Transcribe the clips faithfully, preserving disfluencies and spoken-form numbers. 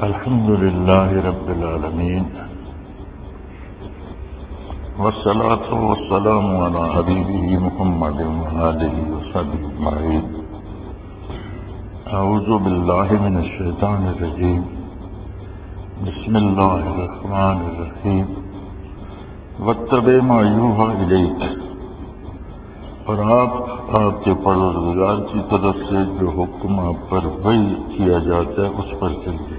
الحمد لله رب العالمين والصلاة والسلام على حبيبه محمد وآله وصحبه أجمعين. أعوذ بالله من الشيطان الرجيم. بسم الله الرحمن الرحيم. واتبع ما يوحى إليك، اور آپ آپ کے پروردگار کی طرف سے جو حکم آپ پر وحی کیا جاتا ہے اس پر چلیے.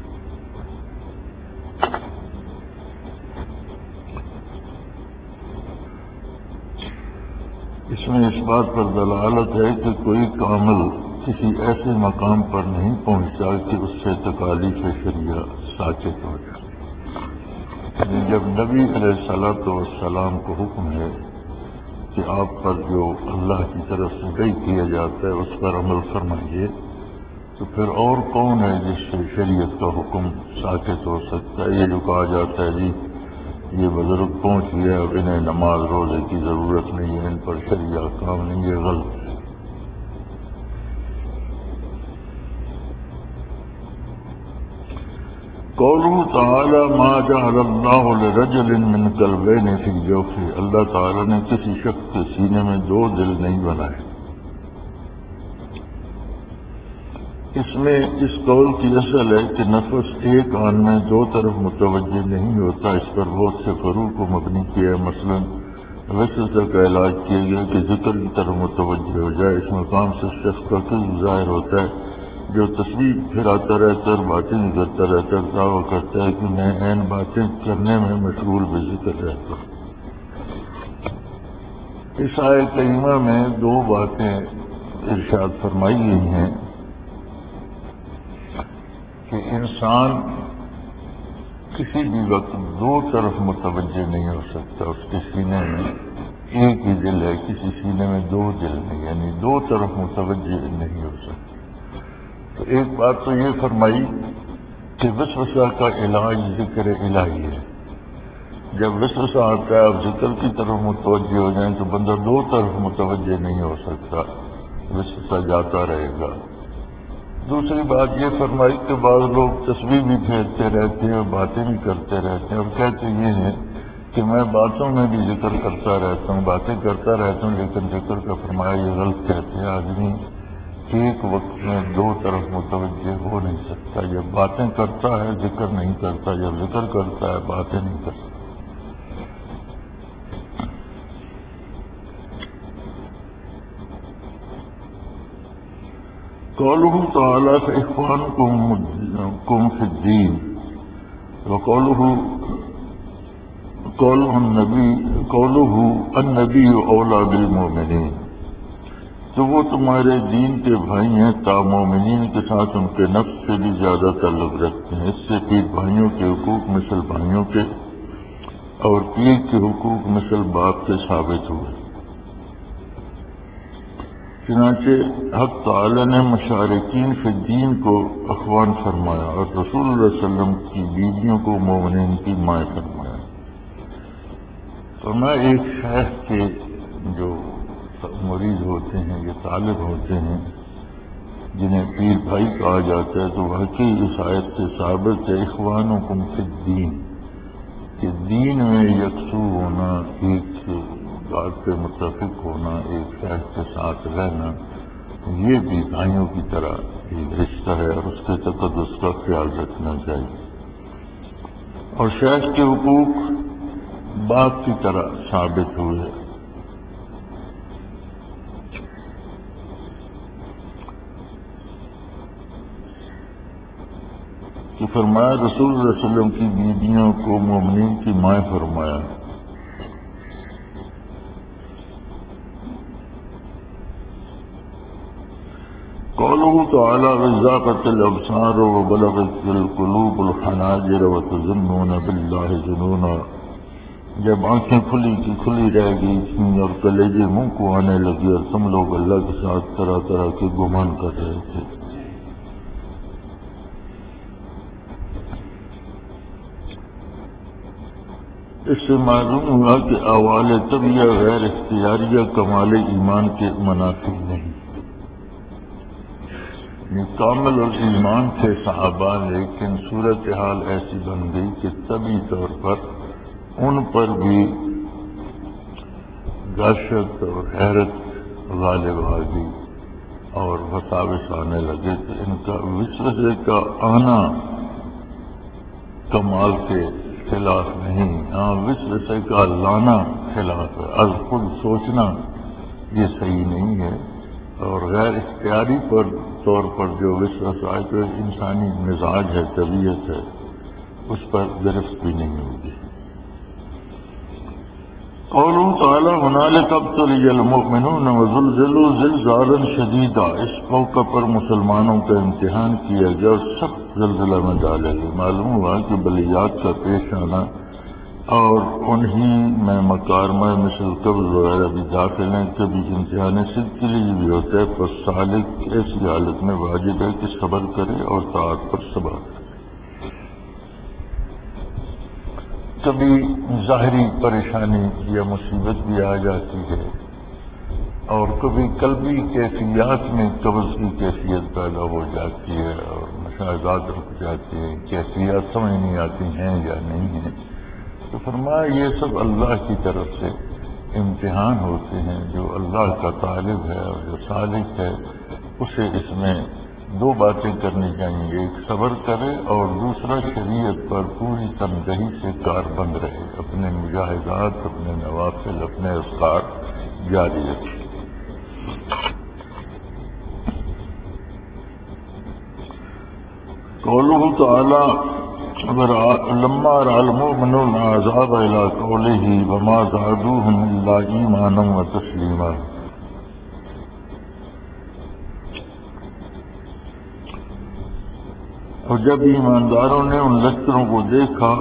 اس میں اس بات پر دلالت ہے کہ کوئی کامل کسی ایسے مقام پر نہیں پہنچتا کہ اس سے تکالیف شریعہ ساکت ہو جائے. جب نبی علیہ الصلوۃ والسلام کو حکم ہے کہ آپ پر جو اللہ کی طرف سے وحی کیا جاتا ہے اس پر عمل فرمائیے، تو پھر اور کون ہے جس سے شریعت کا حکم ساکت ہو سکتا ہے؟ یہ جو کہا جاتا ہے جی یہ بزرگ پہنچ گیا، اب انہیں نماز روزے کی ضرورت نہیں ہے، ان پر شریعہ کام نہیں، یہ غلط ہے. قوله تعالی ما جعل اللہ لرجل من قلبین فی جوفہ، اللہ تعالی نے کسی شخص کے سینے میں دو دل نہیں بنائے. اس میں اس قول کی اصل ہے کہ نفس ایک آن میں دو طرف متوجہ نہیں ہوتا. اس پر بہت سے فروع کو مبنی کیا ہے. مثلا وسوسہ کا علاج کیا گیا کہ ذکر کی طرف متوجہ ہو جائے. اس مقام سے شخص کا کل ظاہر ہوتا ہے جو تصویر پھراتا رہتا ہے اور باتیں کرتا رہتا ہے، دعویٰ کرتا ہے کہ میں این باتیں کرنے میں مشغول بے ذکر رہتا ہوں. اس آیت کریمہ میں دو باتیں ارشاد فرمائی گئی ہیں کہ انسان کسی بھی وقت دو طرف متوجہ نہیں ہو سکتا. اس کے سینے میں ایک ہی دل ہے، کسی سینے میں دو دل نہیں، یعنی دو طرف متوجہ نہیں ہو سکتا. تو ایک بات تو یہ فرمائی کہ وسوسہ کا علاج ذکر الہی ہے. جب وسوسہ آتا ہے اب ذکر کی طرف متوجہ ہو جائیں تو بندہ دو طرف متوجہ نہیں ہو سکتا، وسوسہ جاتا رہے گا. دوسری بات یہ فرمائی کہ بعض لوگ تصویر بھی پھیرتے رہتے ہیں اور باتیں بھی کرتے رہتے ہیں، اور کہتے یہ ہیں کہ میں باتوں میں بھی ذکر کرتا رہتا ہوں، باتیں کرتا رہتا ہوں، لیکن ذکر کا فرمایا یہ غلط کہتے ہیں. آدمی ایک وقت میں دو طرف متوجہ ہو نہیں سکتا. جب باتیں کرتا ہے ذکر نہیں کرتا، جب ذکر کرتا ہے باتیں نہیں کرتا. قوله تعالی فإخوانكم في الدين، وقوله قوله النبی قوله النبی اولا بالمؤمنین، تو وہ تمہارے دین کے بھائی ہیں، تا مومنین کے ساتھ ان کے نفس سے بھی زیادہ تعلق رکھتے ہیں. اس سے پیر بھائیوں کے حقوق مثل بھائیوں کے اور پیر کے حقوق مثل باپ کے ثابت ہوئے. چنانچہ حق تعالی نے مشارکین فی الدین کو اخوان فرمایا اور رسول اللہ علیہ وسلم کی بیویوں کو مومنین کی مائیں فرمایا. فرمایا ایک شیخ کے جو مرید ہوتے ہیں، یہ طالب ہوتے ہیں جنہیں پیر بھائی کہا جاتا ہے، تو واقعی اس آیت سے ثابت ہے اخوانکم فی الدین کہ دین میں یکسو ہونا، ایک بات پہ متفق ہونا، ایک شیخ کے ساتھ رہنا، یہ بھی بھائیوں کی طرح ایک رشتہ ہے اور اس کے تقدس کا خیال رکھنا چاہیے. اور شیخ کے حقوق باپ کی طرح ثابت ہوئے. کہ فرمایا رسول اللہ علیہ وسلم کی بیویوں کو مومنین کی مائیں فرمایا. قوله تعالی وزاقت الابصار وبلغت القلوب الحناجر وتظنون باللہ ظنونا، جب آنکھیں کھلی کی کھلی رہ گئی تھیں اور کلیجے منہ کو آنے لگی اور تم لوگ اللہ کے ساتھ طرح طرح کے گمان کر رہے تھے. اس سے معلوم ہوا کہ اعوال طبیعہ غیر اختیاریہ کمال ایمان کے منافی نہیں. یہ کامل اور ایمان تھے صحابہ، لیکن صورتحال ایسی بن گئی کہ طبی طور پر ان پر بھی دہشت اور حیرت غالب آ گئی اور وساوس آنے لگے کہ ان کا وسوسے کا آنا کمال کے خلاف نہیں، ہاں وسوسے کا لانا خلاف ہے۔ از خود سوچنا یہ صحیح نہیں ہے، اور غیر اختیاری پر طور پر جو وسوسہ آئے تو انسانی مزاج ہے، طبیعت ہے، اس پر گرفت بھی نہیں ہوگی۔ قوله تعالی هنالك ابتلي المؤمنون وزلزلوا زلزالا شدیدا، اس موقع پر مسلمانوں کا امتحان کیا گیا اور سخت زلزلہ میں ڈالے گئے۔ معلوم ہوا کہ بلیات کا پیش آنا اور انہی میں مکارمہ مثل قبض وغیرہ بھی داخل ہیں، کبھی امتحان صدق کے لیے بھی ہوتا ہے، پر سالک ایسی حالت میں واجب ہے کہ صبر کرے اور طاعت پر صبر کرے۔ کبھی ظاہری پریشانی یا مصیبت بھی آ جاتی ہے، اور کبھی قلبی کیفیات میں قبض کی کیفیت پیدا ہو جاتی ہے اور مشاہدات رک جاتے ہیں، کیفیات سمجھ نہیں آتی ہیں یا نہیں ہیں، تو فرمایا یہ سب اللہ کی طرف سے امتحان ہوتے ہیں۔ جو اللہ کا طالب ہے اور جو سالک ہے اسے اس میں دو باتیں کرنی چاہیے، ایک صبر کرے اور دوسرا شریعت پر پوری تنبیہی سے کار بند رہے، اپنے مجاہدات، اپنے نوافل، اپنے اذکار جاری رکھے۔ قوله تعالی لما رأى المؤمنون العذاب إلى قوله وما زادوهم إلا إيمانا وتسليما، اور جب ایمانداروں نے ان لشکروں کو دیکھا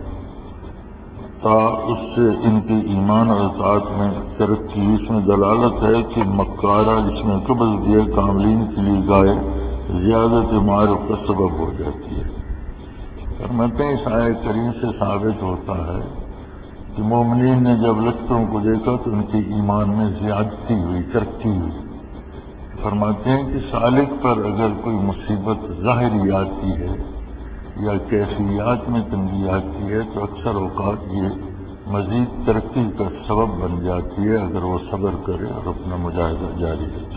تا اس سے ان کے ایمان اور اطاعت میں ترقی، اس میں دلالت ہے کہ مکارہ جس میں قبض دیے کاملین کے لیے گائے زیادت معرف کا سبب ہو جاتی ہے۔ فرماتے ہیں اس آیت کریم سے ثابت ہوتا ہے کہ مومنین نے جب لشکروں کو دیکھا تو ان کے ایمان میں زیادتی ہوئی، ترقی ہوئی۔ فرماتے ہیں کہ سالک پر اگر کوئی مصیبت ظاہری آتی ہے یا کیفیات میں تنگی آتی ہے تو اکثر اوقات یہ مزید ترقی کا سبب بن جاتی ہے اگر وہ صبر کرے اور اپنا مجاہدہ جاری رکھے۔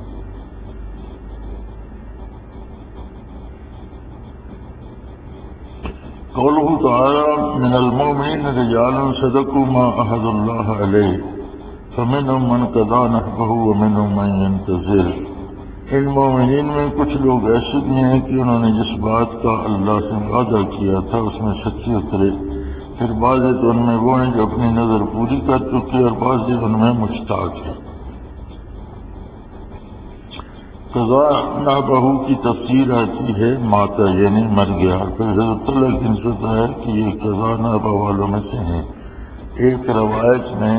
قوله تعالی من المؤمنین رجال صدقوا ما عهدوا الله علیہ فمنهم من قضى نحبه ومنهم من ينتظر، ان مومنین میں کچھ لوگ ایسے بھی ہیں کہ انہوں نے جس بات کا اللہ سے وعدہ کیا تھا اس میں سچے اترے، پھر بعض تو ان میں وہ ہیں جو اپنی نظر پوری کر چکے اور بعض ان میں مشتاق ہیں۔ قضا نحبہ کی تفسیر آتی ہے ماتا یعنی مر گیا، پھر حضرت اللہ کی نسبت ہے کہ یہ قضا نحبہ والوں میں سے ہیں۔ ایک روایت میں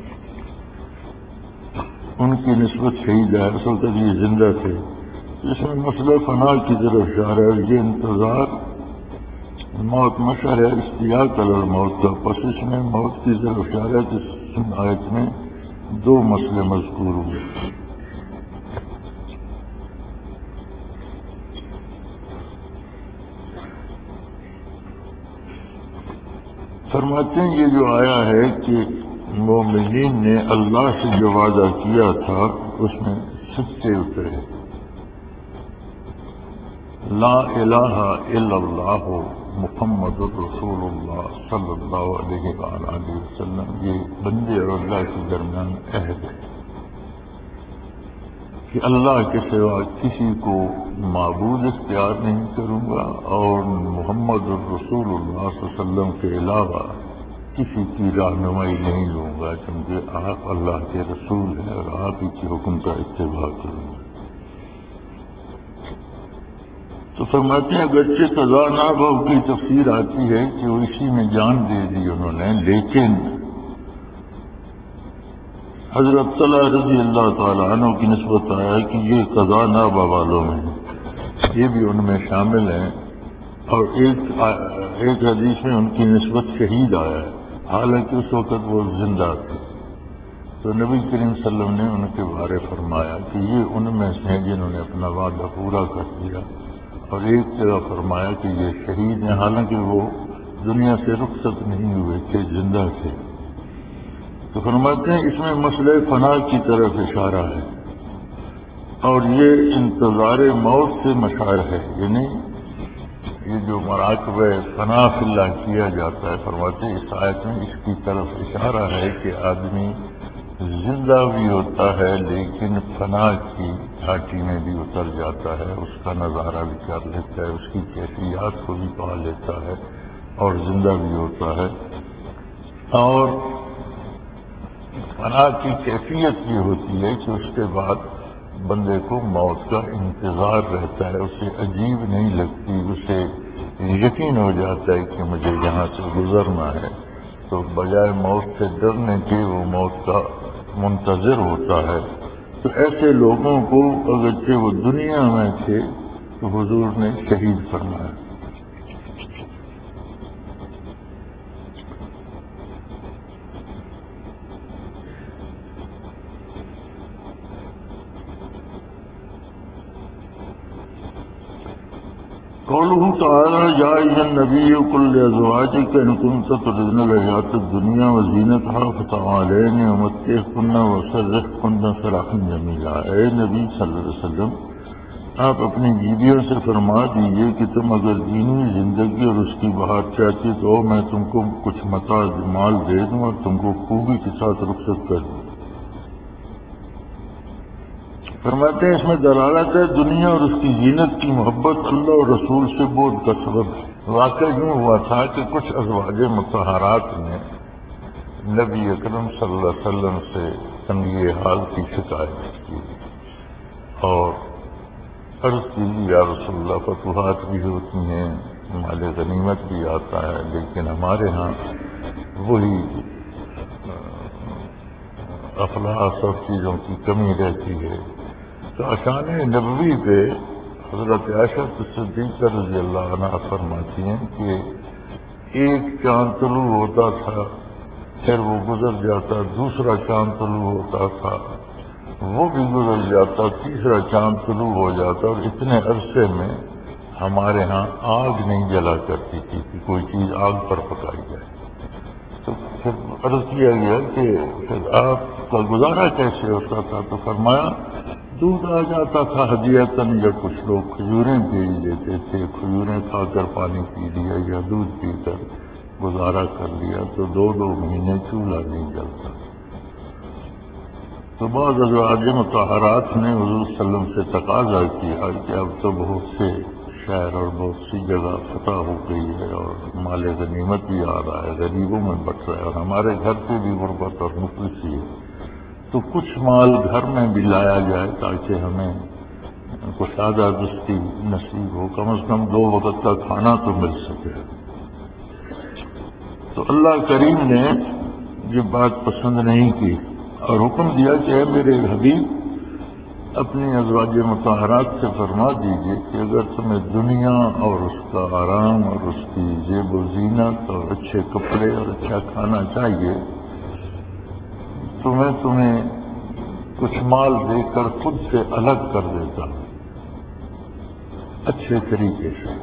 ان کی نسبت شہید ہے، اصل تک یہ زندہ تھے، اس میں مسئلہ فنا کی طرف اشارہ ہے۔ یہ انتظار موت مشعر ہے اشتیاق علی الموت کا، پس اس میں موت کی طرف اشارہ ہے۔ اس آیت میں دو مسئلے مذکور ہوئے۔ فرماتے ہیں یہ جو آیا ہے کہ مومنین نے اللہ سے جو وعدہ کیا تھا اس میں سچے اترے، لا الہ الا اللہ محمد الرسول اللہ صلی اللہ علیہ وآلہ وسلم، یہ بندے اور اللہ کے درمیان عہد ہے کہ اللہ کے سوا کسی کو معبود اختیار نہیں کروں گا اور محمد الرسول اللہ صلی اللہ علیہ وسلم کے علاوہ کسی کی رہنمائی نہیں لوں گا، کیونکہ آپ اللہ کے رسول ہیں اور آپ ہی کے حکم کا اتباع کروں گا۔ تو فرماتے ہیں اگرچہ قضا نحبہ کی تفسیر آتی ہے کہ وہ اسی میں جان دے دی انہوں نے، لیکن حضرت طلحہ رضی اللہ تعالیٰ عنہ کی نسبت آیا کہ یہ قضا نحبہ والوں میں ہیں، یہ بھی ان میں شامل ہیں، اور ایک ایک حدیث میں ان کی نسبت شہید آیا ہے، حالانکہ اس وقت وہ زندہ تھے۔ تو نبی کریم صلی اللہ علیہ وسلم نے ان کے بارے فرمایا کہ یہ ان میں سے ہیں جنہوں نے اپنا وعدہ پورا کر دیا، اور ایک جگہ فرمایا کہ یہ شہید ہیں، حالانکہ وہ دنیا سے رخصت نہیں ہوئے تھے، زندہ تھے۔ تو فرماتے ہیں اس میں مسئلہ فنا کی طرف اشارہ ہے، اور یہ انتظار موت سے مشعر ہے، یعنی یہ جو مراقبہ فنا فی اللہ کیا جاتا ہے، فرماتے ہیں اس آیت میں اس کی طرف اشارہ ہے کہ آدمی زندہ بھی ہوتا ہے لیکن فنا کی گھاٹی میں بھی اتر جاتا ہے، اس کا نظارہ بھی کر لیتا ہے، اس کی کیفیات کو بھی پا لیتا ہے اور زندہ بھی ہوتا ہے۔ اور فنا کی کیفیت یہ ہوتی ہے کہ اس کے بعد بندے کو موت کا انتظار رہتا ہے، اسے عجیب نہیں لگتی، اسے یقین ہو جاتا ہے کہ مجھے یہاں سے گزرنا ہے، تو بجائے موت سے ڈرنے کے وہ موت کا منتظر ہوتا ہے۔ تو ایسے لوگوں کو اگرچہ وہ دنیا میں تھے تو حضور نے شہید فرمایا۔ قوله تعالی یا ایھا النبی قل لازواجک ان کنتن تردن الحیاۃ الدنیا وزینتها فتعالین امتعکن واسرحکن سراحا جمیلا۔ اے نبی صلی اللہ علیہ وسلم، آپ اپنی بیویوں سے فرما دیجیے کہ تم اگر دینی زندگی اور اس کی بہار چاہتی تو میں تم کو کچھ متاع مال دے دوں اور تم کو خوبی کے ساتھ رخصت کر دوں۔ فرماتے ہیں اس میں دلالت ہے دنیا اور اس کی زینت کی محبت اللہ اور رسول سے بعد کا سبب ہے۔ واقعہ یوں ہوا تھا کہ کچھ ازواج مطہرات نے نبی اکرم صلی اللہ علیہ وسلم سے تنگی حال کی شکایت کی اور عرض کی یا رسول اللہ فتوحات بھی ہوتی ہیں، مال غنیمت بھی آتا ہے، لیکن ہمارے ہاں وہی افلاح سب چیزوں کی کمی رہتی ہے۔ تو اشان نبوی پہ حضرت عائشہ صدیقہ رضی اللہ عنہ فرماتی ہیں کہ ایک چاند طلوع ہوتا تھا، پھر وہ گزر جاتا، دوسرا چاند طلوع ہوتا تھا، وہ بھی گزر جاتا، تیسرا چاند طلوع ہو جاتا، اور اتنے عرصے میں ہمارے ہاں آگ نہیں جلا کرتی تھی کہ کوئی چیز آگ پر پکائی جائے۔ تو پھر عرض کیا گیا کہ پھر آپ کا گزارا کیسے ہوتا تھا؟ تو فرمایا دودھ آ جاتا تھا ہدیتاً، یا کچھ لوگ کھجوریں بھیج دیتے تھے، کھجوریں کھا کر پانی پی لیا یا دودھ پی کر گزارا کر لیا، تو دو دو مہینے چولہا نہیں جلتا۔ تو بعض ازواج مطہرات نے حضور صلی اللہ علیہ وسلم سے تقاضا کیا کہ اب تو بہت سے شہر اور بہت سی جگہ فتح ہو گئی ہے اور مال غنیمت بھی آ رہا ہے، غریبوں میں بٹ رہا ہے، اور ہمارے گھر پہ بھی غربت اور مفلسی ہے، تو کچھ مال گھر میں بھی لایا جائے تاکہ ہمیں کشادہ دستی نصیب ہو، کم از کم دو وقت کا کھانا تو مل سکے۔ تو اللہ کریم نے یہ بات پسند نہیں کی اور حکم دیا کہ اے میرے حبیب اپنی ازواج مطہرات سے فرما دیجیے کہ اگر تمہیں دنیا اور اس کا آرام اور اس کی زیب و زینت اور اچھے کپڑے اور اچھا کھانا چاہیے تو میں تمہیں کچھ مال دے کر خود سے الگ کر دیتا ہوں اچھے طریقے سے۔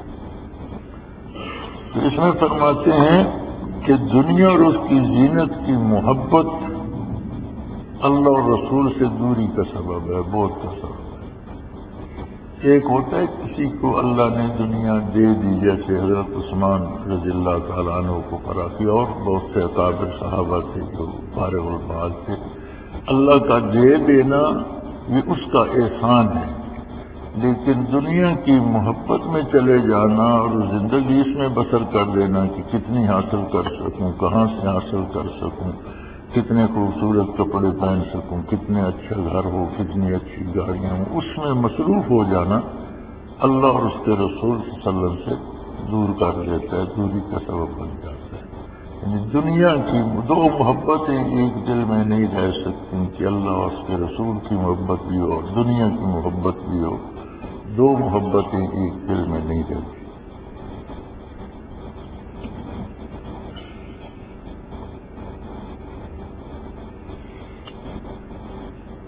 تو اس میں فرماتے ہیں کہ دنیا اور اس کی زینت کی محبت اللہ اور رسول سے دوری کا سبب ہے، بہت کا سبب ہے۔ ایک ہوتا ہے کسی کو اللہ نے دنیا دے دی، جیسے حضرت عثمان رضی اللہ تعالیٰ عنہ کو فرا کیا، اور بہت سے اکابر صحابہ تھے جو فارغ البال تھے۔ اللہ کا دے دینا یہ اس کا احسان ہے، لیکن دنیا کی محبت میں چلے جانا اور زندگی اس میں بسر کر دینا کہ کتنی حاصل کر سکوں، کہاں سے حاصل کر سکوں، کتنے خوبصورت کپڑے پہن سکوں، کتنے اچھا گھر ہو، کتنی اچھی گاڑیاں ہوں، اس میں مصروف ہو جانا اللہ اور اس کے رسول صلی اللہ علیہ وسلم سے دور کر دیتا ہے، دوری کا سبب بن جاتا ہے۔ یعنی دنیا کی دو محبتیں ایک دل میں نہیں رہ سکتی کہ اللہ اور اس کے رسول کی محبت بھی ہو اور دنیا کی محبت بھی ہو، دو محبتیں ایک دل میں نہیں رہتی۔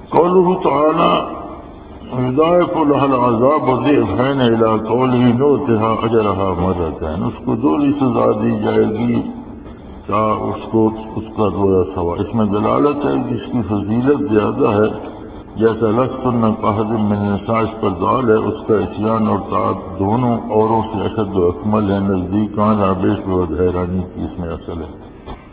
قوله تعالی ہدایت لها العذاب ضعفین الی قوله نؤتها اجرها مرتين، اس کو دوہری سزا دی جائے گی کیا اس کو اس کا رویا سوا۔ اس میں دلالت ہے کہ اس کی فضیلت زیادہ ہے، جیسا لستن قحد من النساء اس پر دال ہے، اس کا عصیان اور طاعت دونوں اوروں سے اشد و اکمل ہے، نزدیک کان آبیش و حیرانی کی اس میں اصل ہے۔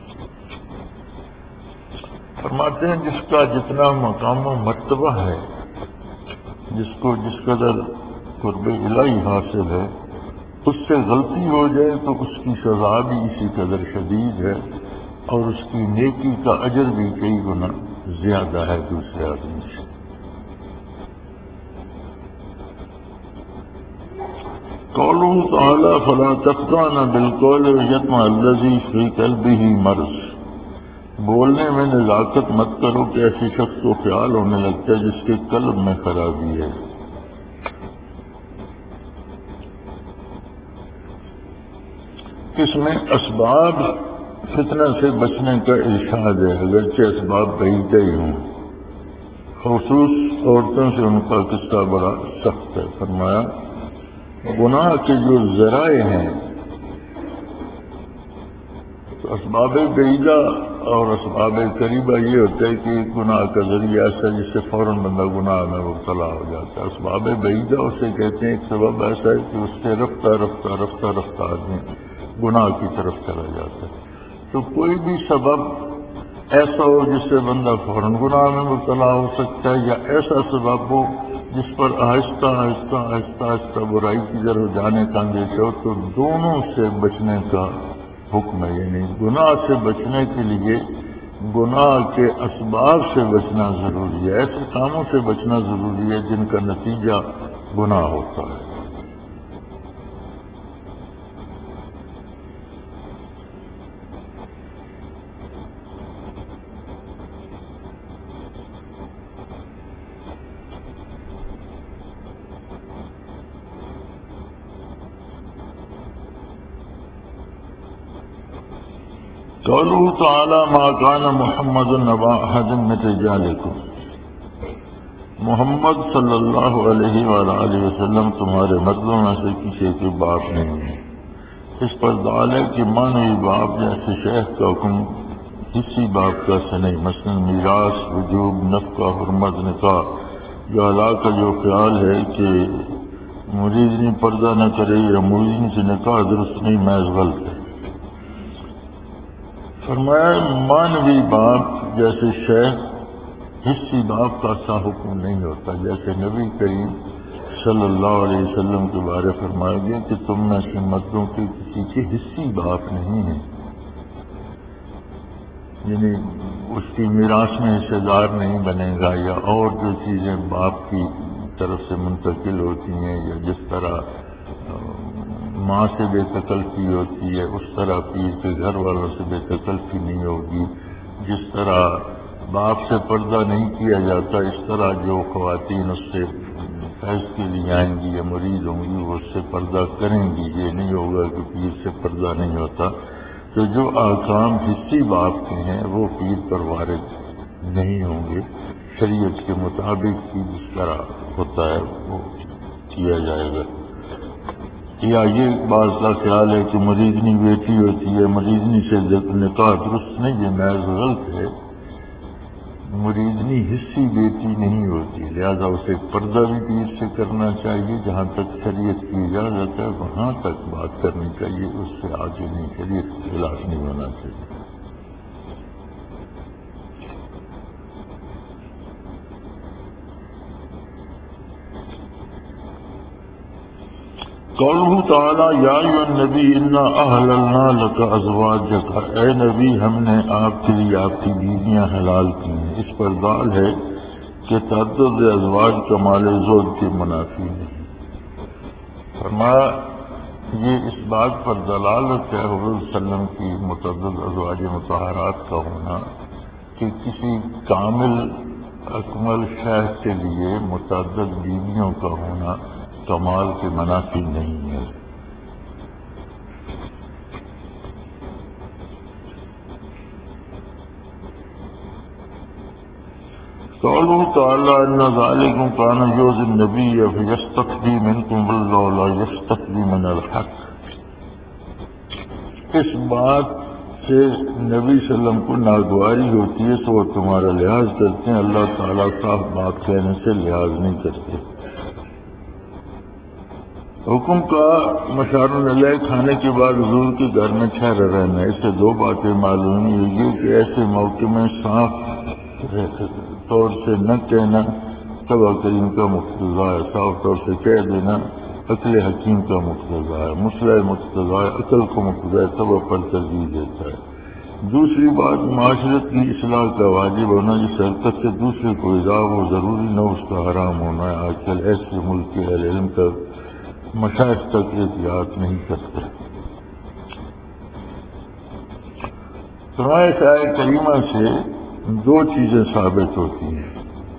فرماتے ہیں جس کا جتنا مقام و مرتبہ ہے، جس کو جس قدر قرب الہی حاصل ہے، اس سے غلطی ہو جائے تو اس کی سزا بھی اسی قدر شدید ہے، اور اس کی نیکی کا اجر بھی کئی گنا زیادہ ہے دوسرے آدمی سے۔ قوله تعالی فلا تخضعن بالقول ويطمع الذي في قلبه مرض، بولنے میں نزاکت مت کرو کہ ایسی شخص کو خیال ہونے لگتا ہے جس کے قلب میں خرابی ہے۔ اس میں اسباب فتنہ سے بچنے کا ارشاد ہے، اگرچہ اسباب بعیدہ ہی ہوں، خصوص عورتوں سے ان کا قصہ بڑا سخت ہے۔ فرمایا گناہ کے جو ذرائع ہیں، تو اسباب بعیدہ اور اسباب قریبہ یہ ہوتا ہے کہ گناہ کا ذریعہ ایسا جس سے فوراً بندہ گناہ میں مبتلا ہو جاتا ہے۔ اسباب بعیدہ اسے کہتے ہیں ایک سبب ایسا ہے کہ اس سے رفتہ رفتہ رفتہ رفتہ آدمی گناہ کی طرف چلا جاتا ہے۔ تو کوئی بھی سبب ایسا ہو جس سے بندہ فوراً گناہ میں مبتلا ہو سکتا ہے، یا ایسا سبب ہو جس پر آہستہ آہستہ آہستہ آہستہ برائی کی طرف جانے کا اندیشہ ہو، تو دونوں سے بچنے کا حکم ہے۔ یعنی گناہ سے بچنے کے لیے گناہ کے اسباب سے بچنا ضروری ہے، ایسے کاموں سے بچنا ضروری ہے جن کا نتیجہ گناہ ہوتا ہے۔ قوله تعالی ما کان محمد نبا احد من رجالکم، محمد صلی اللہ علیہ وآلہ وسلم تمہارے مردوں میں سے کسی کے باپ نہیں ہے۔ اس پر دال ہے کہ مانوی باپ جیسے شیخ کا حکم کسی باپ کا سے نہیں، مثلا میراث، وجوب، نفقہ، حرمت، نکاح، جو اللہ کا جو خیال ہے کہ مریضنی پردہ نہ کرے یا مریضنی سے نکاح درست نہیں، محض غلط ہے۔ فرمایا مانوی باپ جیسے شیخ حصی باپ کا سا حکم نہیں ہوتا، جیسے نبی کریم صلی اللہ علیہ وسلم کے بارے فرمایا گیا کہ تم میں سے مردوں کے کسی کے حصی باپ نہیں ہیں، یعنی اس کی میراث میں حصے دار نہیں بنے گا، یا اور جو چیزیں باپ کی طرف سے منتقل ہوتی ہیں، یا جس طرح ماں سے بے تکلفی ہوتی ہے اس طرح پیر کے گھر والوں سے بے تکلفی نہیں ہوگی، جس طرح باپ سے پردہ نہیں کیا جاتا اس طرح جو خواتین اس سے فیض کے لیے آئیں گی یا مریض ہوں گی وہ اس سے پردہ کریں گی، یہ نہیں ہوگا کہ پیر سے پردہ نہیں ہوتا۔ تو جو احکام حصی باپ کے ہیں وہ پیر پر وارد نہیں ہوں گے، شریعت کے مطابق ہی جس طرح ہوتا ہے وہ کیا جائے گا۔ یا یہ بات کا خیال ہے کہ مریضنی بیٹی ہوتی ہے، مریضنی سے نکاح درست نہیں، یہ محض غلط ہے۔ مریضنی حصی بیٹی نہیں ہوتی، لہذا اسے پردہ بھی پیر سے کرنا چاہیے، جہاں تک شریعت کی اجازت ہے وہاں تک بات کرنی چاہیے، اس سے آگے نہیں، شریعت کے خلاف نہیں ہونا چاہیے۔ قوله تعالی یا ایھا النبی انا احللنا لک ازواجک، اے نبی ہم نے آپ کے لیے آپ کی بیویاں حلال کی ہیں۔ اس پر دال ہے کہ تعدد ازواج کمال زوج کے منافی نہیں۔ فرمایا یہ اس بات پر دلالت ہے حضور صلی اللہ علیہ وسلم کی متعدد ازواج مطہرات کا ہونا کہ کسی کامل اکمل شیخ کے لیے متعدد بیویوں کا ہونا کمال کے منافی نہیں ہے۔ قوله تعالی ان ذلکم کان یؤذی النبی فیستحیی منکم واللہ لا یستحیی من الحق. اس بات سے نبی صلی اللہ علیہ وسلم کو ناگواری ہوتی ہے تو وہ تمہارا لحاظ کرتے ہیں، اللہ تعالیٰ صاف بات کہنے سے لحاظ نہیں کرتے. حکم کا مشار علیہ کھانے کے بعد حضور کے گھر میں ٹھہرا رہنا. اس سے دو باتیں معلوم ہوئی کہ ایسے موقع میں صاف طور سے نہ کہنا تبع کریم کا مقتضا ہے، صاف طور سے کہہ دینا عقل حکیم کا مقتضا ہے، مصلح مقتضا ہے، عقل کو مقتضا ہے، تبع پر ترجیح دیتا ہے. دوسری بات معاشرت کی اصلاح کا واجب ہونا، جس حرکت سے دوسرے کو ایذا وہ ضروری نہ اس کا حرام ہونا ہے. آج کل ایسے ملک کے اہل علم کا مشائخ تک احتیاط نہیں کرتے. فرمایا اس آیت کریمہ سے دو چیزیں ثابت ہوتی ہیں.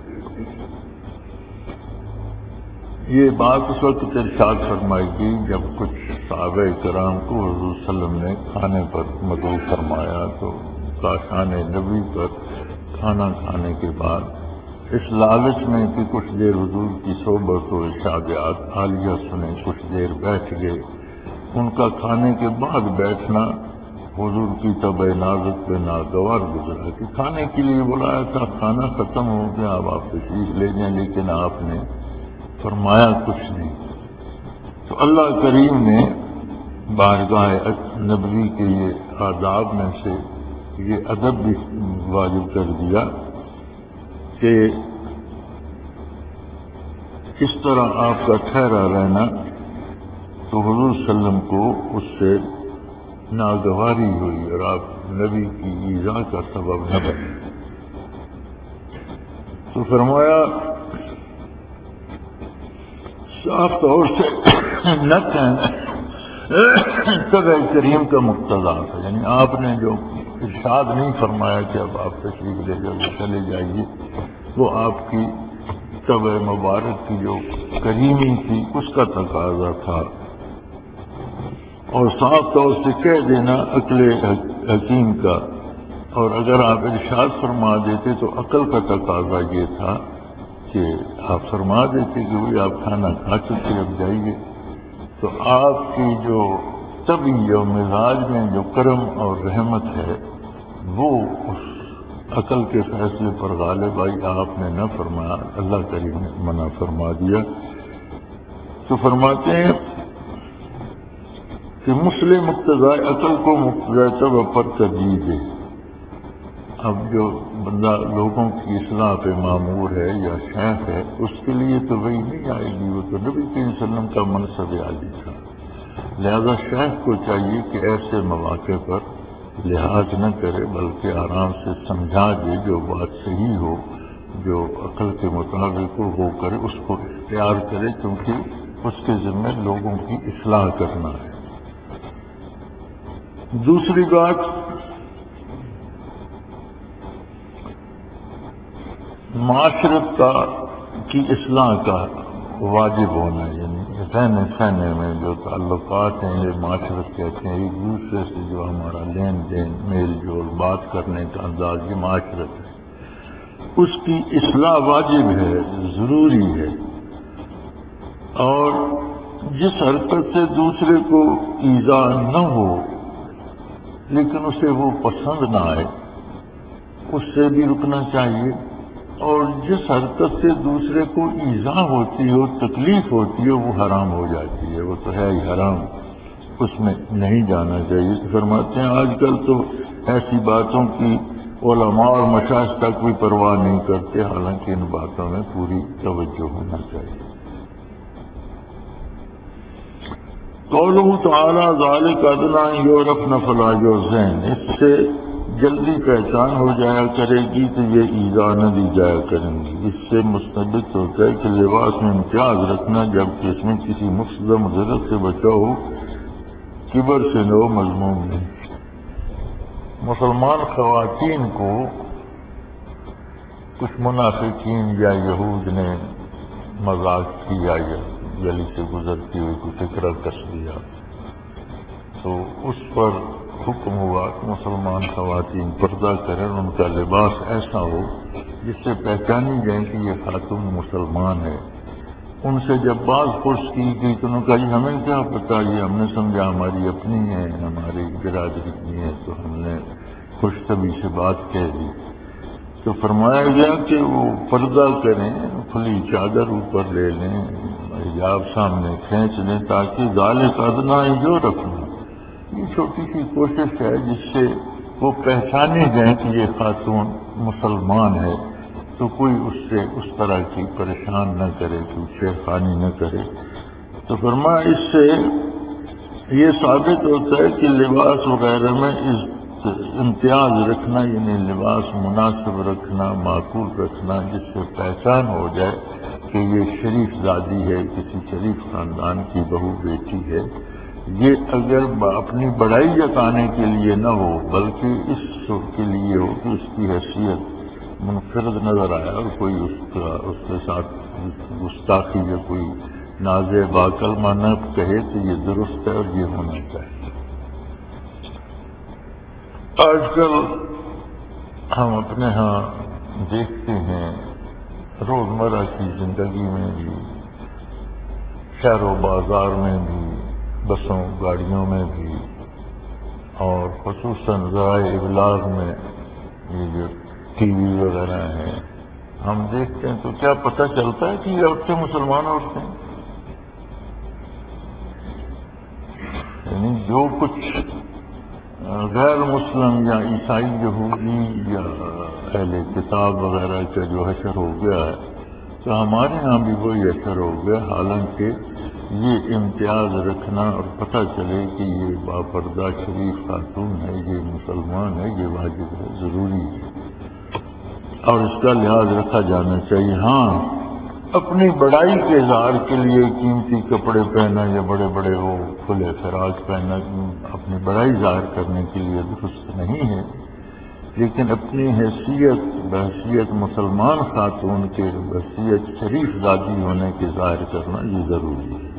یہ بات اس وقت ارشاد فرمائی گئی جب کچھ صحابہ کرام کو حضور صلی اللہ علیہ وسلم نے کھانے پر مدعو فرمایا تو کاشان نبی پر کھانا کھانے کے بعد اس لالچ میں کہ کچھ دیر حضور کی صحبت و ارشادات عالیہ سنیں، کچھ دیر بیٹھ گئے. ان کا کھانے کے بعد بیٹھنا حضور کی طبع نازک پہ ناگوار گزرا کہ کھانے کے لیے بلایا تھا، کھانا ختم ہو گیا، اب آپ تشریف لے جائیں، لیکن آپ نے فرمایا کچھ نہیں. تو اللہ کریم نے بارگاہ نبوی کے یہ آداب میں سے یہ ادب بھی واجب کر دیا کہ اس طرح آپ کا ٹھہرا رہنا تو حضور صلی اللہ علیہ وسلم کو اس سے ناگواری ہوئی اور آپ نبی کی ایذا کا سبب نہ بنے. تو فرمایا صاف طور سے نہ کہنا طبع کریم کا مقتضا تھا، یعنی آپ نے جو ارشاد نہیں فرمایا کہ اب آپ تشریف لے جائیے چلے جائیے، وہ آپ کی طبع مبارک کی جو کریمی تھی اس کا تقاضا تھا. اور صاف طور سے کہہ دینا عقل حکیم کا، اور اگر آپ ارشاد فرما دیتے تو عقل کا تقاضا یہ تھا کہ آپ فرما دیتے کہ وہی آپ کھانا کھا چکے اب جائیے. تو آپ کی جو طبیعت و مزاج میں جو کرم اور رحمت ہے وہ اس عقل کے فیصلے پر غالب آئی، آپ نے نہ فرمایا، اللہ کریم نے منع فرما دیا. تو فرماتے ہیں کہ مسلم مقتضا عقل کو مقتضا طبع پر ترجیح دے. اب جو بندہ لوگوں کی اصلاح پہ معمور ہے یا شیخ ہے اس کے لیے تو وہی نہیں آئے گی، وہ تو نبی صلی اللہ علیہ وسلم کا منصب عالی تھا. لہذا شیخ کو چاہیے کہ ایسے مواقع پر لحاظ نہ کرے بلکہ آرام سے سمجھا دے، جو بات صحیح ہو جو عقل کے مطابق ہو وہ کرے، اس کو اختیار کرے، کیونکہ اس کے ذمہ لوگوں کی اصلاح کرنا ہے. دوسری بات معاشرت کا کی اصلاح کا واجب ہونا، یعنی رہنے سہنے میں جو تعلقات ہیں یہ معاشرت کہتے ہیں، ایک دوسرے سے جو ہمارا لین دین میل جول بات کرنے کا انداز یہ معاشرت ہے، اس کی اصلاح واجب ہے، ضروری ہے. اور جس حرکت سے دوسرے کو ایذا نہ ہو لیکن اسے وہ پسند نہ آئے اس سے بھی رکنا چاہیے، اور جس حرکت سے دوسرے کو ایذا ہوتی ہو تکلیف ہوتی ہے وہ حرام ہو جاتی ہے، وہ تو ہے ہی حرام، اس میں نہیں جانا چاہیے. تو فرماتے ہیں آج کل تو ایسی باتوں کی علماء اور مشائخ تک بھی پرواہ نہیں کرتے، حالانکہ ان باتوں میں پوری توجہ ہونا چاہیے. قولہ تعالی ذالک ادنیٰ ان یعرفن فلا یؤذین، اس سے جلدی پہچان ہو جایا کرے گی تو یہ ایذا نہ دی جایا کریں گی. اس سے مستبد ہوتا ہے کہ لباس میں امتیاز رکھنا جبکہ اس میں کسی مفسدہ مضرت سے بچا ہو کبر سے نہ ہو مذموم نہیں. مسلمان خواتین کو کچھ منافقین یا یہود نے مذاق کیا یا گلی سے گزرتی ہوئی کو فکرہ کس دیا تو اس پر حکم ہوا کہ مسلمان خواتین پردہ کریں، ان کا لباس ایسا ہو جس سے پہچانی جائے کہ یہ خاتون مسلمان ہے۔ ان سے جب بات پرس کی گئی تو انہوں نے کہا جی ہمیں کیا پتا، یہ ہم نے سمجھا ہماری اپنی ہے، ہماری برادری کی ہے، تو ہم نے خوش طبی سے بات کہہ دی۔ تو فرمایا گیا کہ وہ پردہ کریں، کھلی چادر اوپر لے لیں، حجاب سامنے کھینچ لیں، تاکہ ذالک ادنیٰ جو رکھنا، یہ چھوٹی سی کوشش ہے جس سے وہ پہچانے جائیں کہ یہ خاتون مسلمان ہے، تو کوئی اس سے اس طرح کی پریشان نہ کرے، کوئی چھیڑخانی نہ کرے۔ تو فرمایا اس سے یہ ثابت ہوتا ہے کہ لباس وغیرہ میں امتیاز رکھنا، یعنی لباس مناسب رکھنا، معقول رکھنا، جس سے پہچان ہو جائے کہ یہ شریف زادی ہے، کسی شریف خاندان کی بہو بیٹی ہے۔ یہ اگر اپنی بڑائی جتانے کے لیے نہ ہو بلکہ اس کے لیے ہو کہ اس کی حیثیت منفرد نظر آیا اور کوئی اس کا اس کے ساتھ گستاخی یا کوئی نازے باکلمہ نہ کہے تو یہ درست ہے اور یہ ہونا چاہیے۔ آج کل ہم اپنے ہاں دیکھتے ہیں روزمرہ کی زندگی میں بھی، شہر و بازار میں بھی، بسوں گاڑیوں میں بھی، اور خصوصاً ذرائع ابلاغ میں یہ جو ٹی وی وغیرہ ہیں، ہم دیکھتے ہیں تو کیا پتہ چلتا ہے کہ یہ عورتیں مسلمان عورتیں، یعنی جو کچھ غیر مسلم یا عیسائی یہودی یا اہل کتاب وغیرہ کا جو حشر ہو گیا ہے تو ہمارے ہاں بھی وہی حشر ہو گیا، حالانکہ یہ امتیاز رکھنا اور پتہ چلے کہ یہ باپردہ شریف خاتون ہے، یہ مسلمان ہے، یہ واجب ہے، ضروری ہے اور اس کا لحاظ رکھا جانا چاہیے۔ ہاں اپنی بڑائی کے اظہار کے لیے قیمتی کپڑے پہنا یا بڑے بڑے وہ کھلے فراق پہنا اپنی بڑائی ظاہر کرنے کے لیے درست نہیں ہے، لیکن اپنی حیثیت بحیثیت مسلمان خاتون کے بحیثیت شریف زادی ہونے کے ظاہر کرنا یہ ضروری ہے۔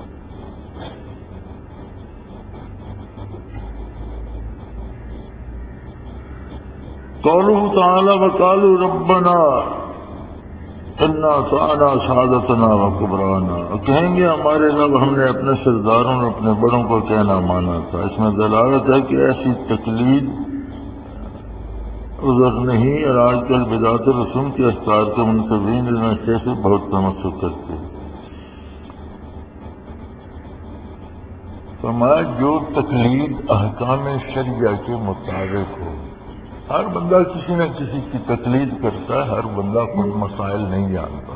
قولہ تعالی وقالوا ربنا انا اطعنا سادتنا وکبرانا، کہیں گے ہمارے رب ہم نے اپنے سرداروں اور اپنے بڑوں کو کہنا مانا تھا۔ اس میں دلالت ہے کہ ایسی تقلید عذر نہیں، اور آج کل بدعت رسوم کے افکار کے منتظرین اس نشے سے بہت تمسک کرتے ہیں۔ فرمایا جو تقلید احکام شرعیہ کے مطابق ہو، ہر بندہ کسی نہ کسی کی تقلید کرتا ہے، ہر بندہ خود مسائل نہیں جانتا،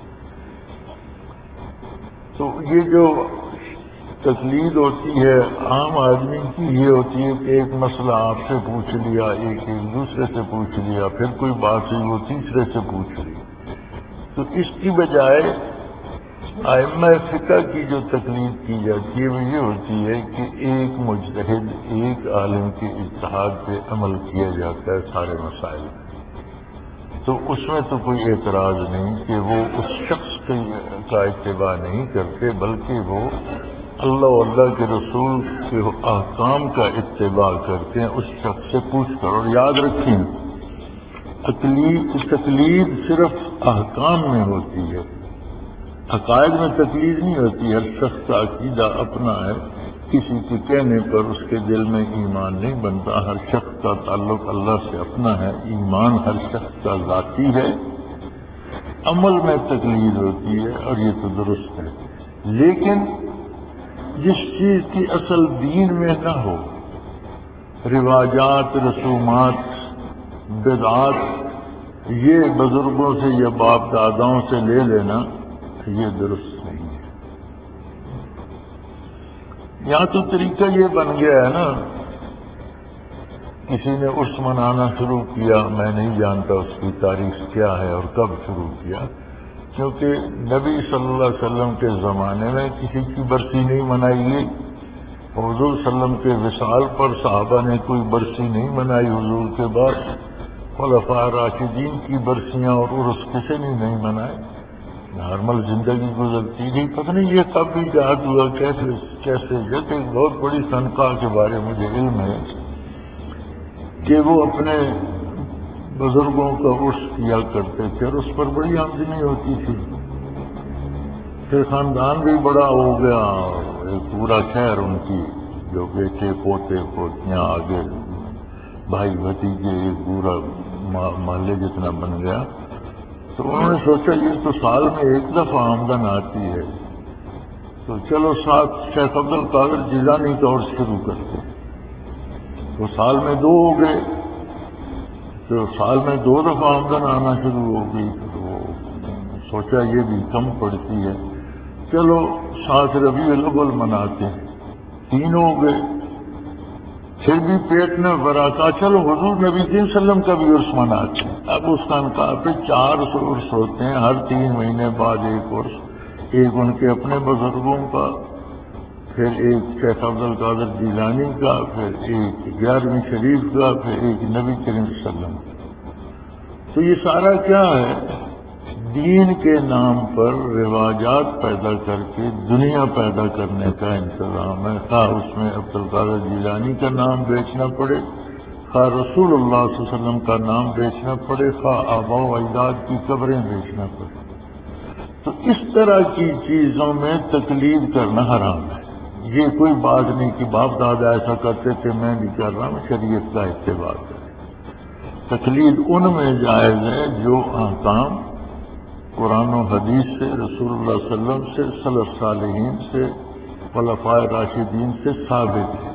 تو یہ جو تقلید ہوتی ہے عام آدمی کی یہ ہوتی ہے کہ ایک مسئلہ آپ سے پوچھ لیا، ایک ایک دوسرے سے پوچھ لیا، پھر کوئی بات ہوئی وہ تیسرے سے پوچھ لی، تو اس کی بجائے ائمہ فقہ کی جو تقلید کی جاتی ہے وہ یہ ہوتی ہے کہ ایک مجتہد ایک عالم کے اجتہاد پہ عمل کیا جاتا ہے سارے مسائل میں، تو اس میں تو کوئی اعتراض نہیں کہ وہ اس شخص کا اتباع نہیں کرتے بلکہ وہ اللہ و اللہ کے رسول کے احکام کا اتباع کرتے ہیں اس شخص سے پوچھ کر۔ اور یاد رکھیں تقلید صرف احکام میں ہوتی ہے، عقائد میں تقلید نہیں ہوتی۔ ہر شخص کا عقیدہ اپنا ہے، کسی کے کہنے پر اس کے دل میں ایمان نہیں بنتا، ہر شخص کا تعلق اللہ سے اپنا ہے، ایمان ہر شخص کا ذاتی ہے، عمل میں تقلید ہوتی ہے اور یہ تو درست ہے۔ لیکن جس چیز کی اصل دین میں نہ ہو، رواجات، رسومات، بدعات، یہ بزرگوں سے یا باپ داداؤں سے لے لینا یہ درست نہیں ہے۔ یہاں تو طریقہ یہ بن گیا ہے نا، کسی نے عرس منانا شروع کیا، میں نہیں جانتا اس کی تاریخ کیا ہے اور کب شروع کیا، کیونکہ نبی صلی اللہ علیہ وسلم کے زمانے میں کسی کی برسی نہیں منائی گئی، حضور صلی اللہ علیہ وسلم کے وصال پر صحابہ نے کوئی برسی نہیں منائی، حضور کے بعد خلفاء راشدین کی برسیاں اور عرس کسی نے نہیں منائے، نارمل زندگی گزرتی گئی۔ پتہ نہیں یہ کب ایجاد ہوا، کیسے کیسے یہ ایک بہت بڑی تنخواہ کے بارے مجھے علم ہے کہ وہ اپنے بزرگوں کا عرس کیا کرتے تھے اور اس پر بڑی آمدنی ہوتی تھی. پھر خاندان بھی بڑا ہو گیا، ایک پورا شہر ان کی، جو بیٹے پوتے پوتیاں آگے بھائی بھتیجے، ایک پورا محلے جتنا بن گیا. تو انہوں نے سوچا یہ تو سال میں ایک دفعہ آمدن آتی ہے، تو چلو ساتھ شیخ عبد القادر جیلانی کا عرس شروع کرتے. تو سال میں دو ہو گئے، تو سال میں دو دفعہ آمدن آنا شروع ہو گئی. تو سوچا یہ بھی کم پڑتی ہے، چلو ساتھ ربیع الاول مناتے ہیں. تین ہو گئے، پھر بھی پیٹ میں بھرا، کہا چلو حضور نبی صلی اللہ علیہ وسلم کا بھی عرس مناتے ہیں. اب اس خانقاہ پہ چار سو عرس ہوتے ہیں، ہر تین مہینے بعد ایک عرس، ایک ان کے اپنے بزرگوں کا، پھر ایک شیخ عبد القادر جیلانی کا، پھر ایک گیارہویں شریف کا، پھر ایک نبی کریم صلی اللہ علیہ وسلم کا. تو یہ سارا کیا ہے؟ دین کے نام پر رواجات پیدا کر کے دنیا پیدا کرنے کا انتظام ہے. خواہ اس میں عبد القادر جیلانی کا نام بیچنا پڑے، خواہ رسول اللہ صلی اللہ علیہ وسلم کا نام بیچنا پڑے، خواہ آباء و اجداد کی قبریں بیچنا پڑے. تو اس طرح کی چیزوں میں تقلید کرنا حرام ہے. یہ کوئی بات نہیں کہ باپ دادا ایسا کرتے تھے میں بھی کر رہا ہوں، شریعت کا اتباع ہے. تقلید ان میں جائز ہے جو احکام قرآن و حدیث سے، رسول اللہ صلی اللہ علیہ وسلم سے، سلف صالحین سے، خلفائے راشدین سے ثابت ہے.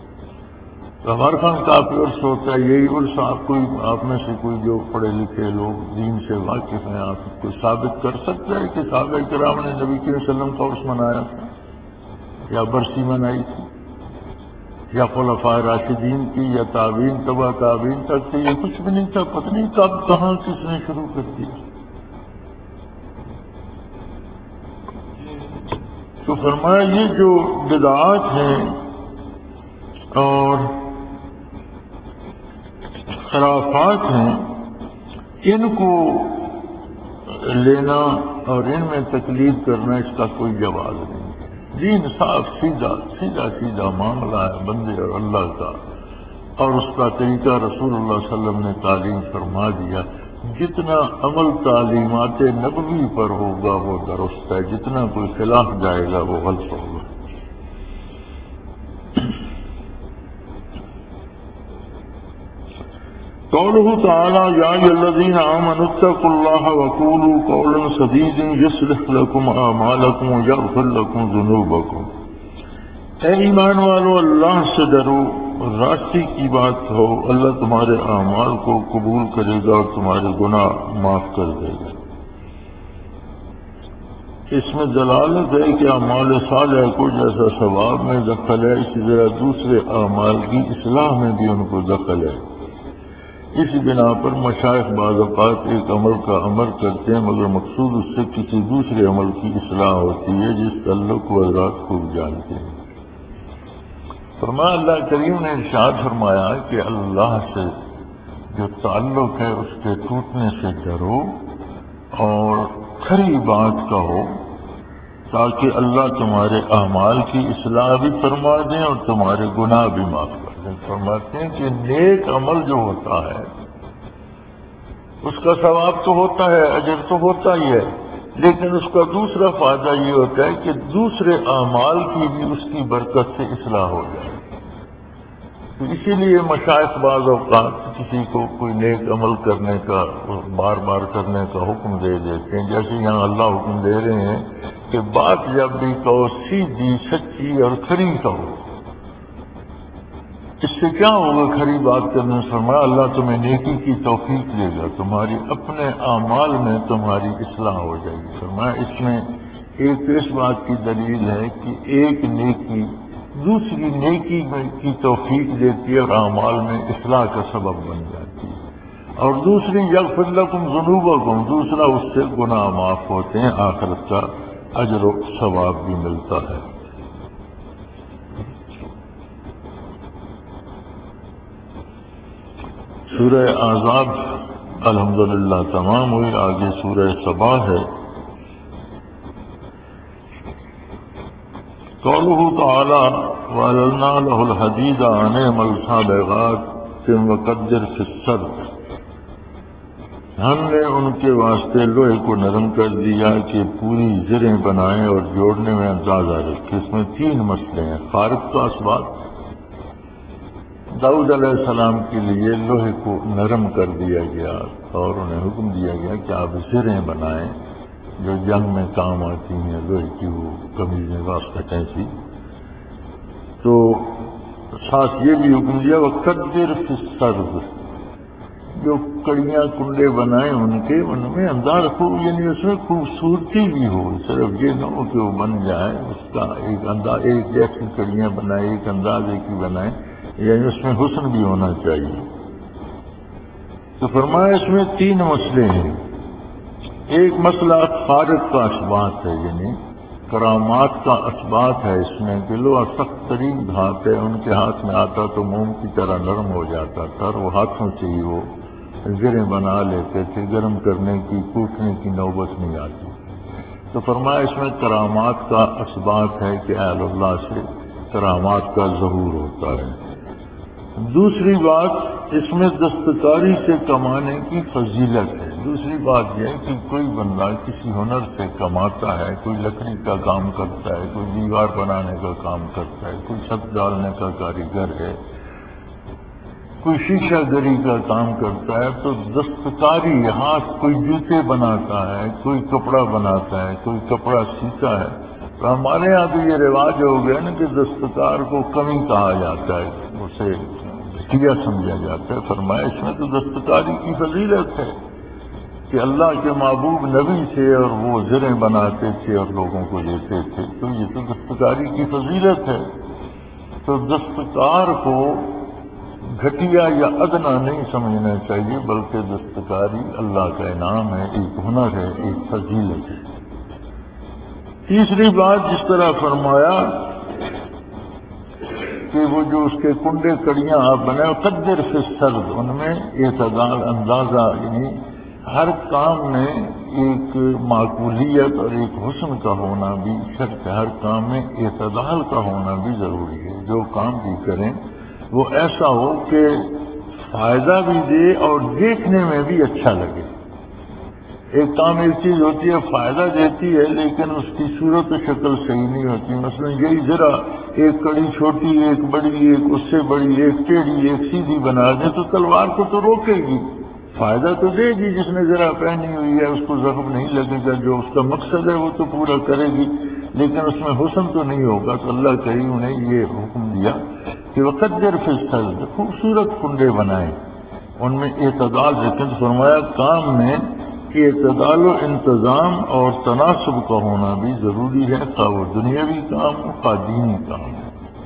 تو ہمارے خان کافی عرص ہوتا ہے، یہی عرص آپ کوئی آپ میں سے کوئی جو پڑھے لکھے لوگ دین سے واقف ہیں، آپ کو ثابت کر سکتے ہیں کہ صحابہ کرام نے نبی صلی اللہ علیہ وسلم کا عرس منایا تھا یا برسی منائی تھی یا خلفائے راشدین کی یا تابعین تبع تابعین تک تھی؟ یہ کچھ بھی نہیں تھا. پتہ نہیں کب کہاں کس نے شروع کر دیا. تو فرمایا یہ جو بدعات ہیں اور خرافات ہیں، ان کو لینا اور ان میں تقلید کرنا اس کا کوئی جواز نہیں. دین صاف سیدھا سیدھا سیدھا معاملہ ہے بندے اور اللہ کا، اور اس کا طریقہ رسول اللہ صلی اللہ علیہ وسلم نے تعلیم فرما دیا. جتنا عمل تعلیمات نبوی پر ہوگا وہ درست ہے، جتنا کوئی خلاف جائے گا وہ غلط ہوگا. قوله تعالی یا ایھا الذین آمنوا اتقوا اللہ وقولوا قولا سدیدا یصلح لکم اعمالکم ویغفر لکم ذنوبکم. اے ایمان والو اللہ سے ڈرو، راستی کی بات ہو، اللہ تمہارے اعمال کو قبول کرے گا اور تمہارے گناہ معاف کر دے گا. اس میں دلالت ہے کہ اعمال صالحہ کو جیسا ثواب میں دخل ہے، اسی طرح دوسرے اعمال کی اصلاح میں بھی ان کو دخل ہے. اسی بنا پر مشائخ بعض اوقات ایک عمل کا عمل کرتے ہیں مگر مقصود اس سے کسی دوسرے عمل کی اصلاح ہوتی ہے جس تعلق کو حضرات خوب جانتے ہیں. فرمایا اللہ کریم نے ارشاد فرمایا کہ اللہ سے جو تعلق ہے اس کے ٹوٹنے سے ڈرو اور کھری بات کہو تاکہ اللہ تمہارے اعمال کی اصلاح بھی فرما دیں اور تمہارے گناہ بھی معاف کر دیں. فرماتے ہیں کہ نیک عمل جو ہوتا ہے اس کا ثواب تو ہوتا ہے، اجر تو ہوتا ہی ہے، لیکن اس کا دوسرا فائدہ یہ ہوتا ہے کہ دوسرے اعمال کی بھی اس کی برکت سے اصلاح ہو جائے. تو اسی لیے مشائخ بعض اوقات کسی کو کوئی نیک عمل کرنے کا بار بار کرنے کا حکم دے دیتے ہیں، جیسے یہاں اللہ حکم دے رہے ہیں کہ بات جب بھی کہو سیدھی سچی اور کھری کہو. اس سے کیا ہوگا کھری بات کرنے سے؟ فرمایا اللہ تمہیں نیکی کی توفیق دے گا، تمہاری اپنے اعمال میں تمہاری اصلاح ہو جائے گی. فرمایا اس میں ایک اس بات کی دلیل ہے کہ ایک نیکی دوسری نیکی کی توفیق دیتی ہے اور اعمال میں اصلاح کا سبب بن جاتی ہے، اور دوسری یغفر لکم ذنوبکم، دوسرا اس سے گناہ معاف ہوتے ہیں، آخرت کا اجر و ثواب بھی ملتا ہے. سورہ احزاب الحمدللہ تمام ہوئی، آگے سورہ سبا ہے. قوله تعالی وَأَلْنَا لَهُ الْحَدِيدَ أَنِ اعْمَلْ صَالِحَاتٍ وَقَدِّرْ فِي السَّرْدِ. ہم نے ان کے واسطے لوہے کو نرم کر دیا کہ پوری زریں بنائیں اور جوڑنے میں اندازہ رکھے. اس میں تین مسئلے ہیں. خارق کا اسباب، داؤد علیہ السلام کے لیے لوہے کو نرم کر دیا گیا اور انہیں حکم دیا گیا کہ آپ زریں بنائیں جو جنگ میں کام آتی ہیں، لوہے کی وہ قمیضیں واسطیں تھی. تو ساتھ یہ بھی حکم دیا وقدر فی السرد، جو کڑیاں کنڈے بنائیں ان کے ان میں انداز خوب، یعنی اس میں خوبصورتی بھی ہو، صرف یہ نہ ہو کہ وہ بن جائے اس کا ایک انداز، ایک جیسی کڑیاں بنائیں ایک اندازے کی بنائیں، یعنی اس میں حسن بھی ہونا چاہیے. تو فرمایا اس میں تین مسئلے ہیں. ایک مسئلہ خارق کا اثبات ہے، یعنی کرامات کا اثبات ہے اس میں کہ لوہا سخت ترین دھات ہے، ان کے ہاتھ میں آتا تو موم کی طرح نرم ہو جاتا تھا اور وہ ہاتھوں سے ہی وہ زریں بنا لیتے تھے، گرم کرنے کی کوٹنے کی نوبت نہیں آتی. تو فرمایا اس میں کرامات کا اثبات ہے کہ اہل اللہ سے کرامات کا ظہور ہوتا ہے. دوسری بات اس میں دستکاری سے کمانے کی فضیلت ہے. دوسری بات یہ ہے کہ کوئی بندہ کسی ہنر سے کماتا ہے، کوئی لکڑی کا کام کرتا ہے، کوئی دیوار بنانے کا کام کرتا ہے، کوئی چھت ڈالنے کا کاریگر ہے، کوئی شیشہ گری کا کام کرتا ہے، تو دستکاری ہاتھ، کوئی جوتے بناتا ہے، کوئی کپڑا بناتا ہے، کوئی کپڑا سیتا ہے. تو ہمارے یہاں تو یہ رواج ہو گیا نا کہ دستکار کو کمی کہا جاتا ہے، اسے کیا سمجھا جاتا ہے. فرمایا اس میں تو دستکاری کی فضیلت ہے کہ اللہ کے محبوب نبی تھے اور وہ زریں بناتے تھے اور لوگوں کو دیتے تھے، تو یہ تو دستکاری کی فضیلت ہے. تو دستکار کو گھٹیا یا ادنا نہیں سمجھنا چاہیے، بلکہ دستکاری اللہ کا انعام ہے، ایک ہنر ہے، ایک فضیلت ہے. تیسری بات جس طرح فرمایا کہ وہ جو اس کے کنڈے کڑیاں آپ بنائے قدر فی السرد، ان میں اعتدال، اندازہ، یعنی ہر کام میں ایک معقولیت اور ایک حسن کا ہونا بھی شرط ہے. ہر کام میں اعتدال کا ہونا بھی ضروری ہے. جو کام بھی کریں وہ ایسا ہو کہ فائدہ بھی دے اور دیکھنے میں بھی اچھا لگے. ایک کام ایک چیز ہوتی ہے فائدہ دیتی ہے لیکن اس کی صورت و شکل صحیح نہیں ہوتی. مثلا یہی ذرا ایک کڑی چھوٹی، ایک بڑی، ایک اس سے بڑی، ایک ٹیڑھی، ایک سیدھی بنا دیں تو تلوار کو تو روکے گی، فائدہ تو دے گی. جس نے ذرا پہنی ہوئی ہے اس کو زخم نہیں لگے گا، جو اس کا مقصد ہے وہ تو پورا کرے گی، لیکن اس میں حسن تو نہیں ہوگا. تو اللہ کریم نے یہ حکم دیا کہ وقدر فی السرد، خوبصورت کنڈے بنائیں، ان میں اعتدال رکھیں. تو فرمایا کام میں اعتدال و انتظام اور تناسب کا ہونا بھی ضروری ہے، خواہ وہ دنیاوی کام ہو خواہ دینی کام ہو.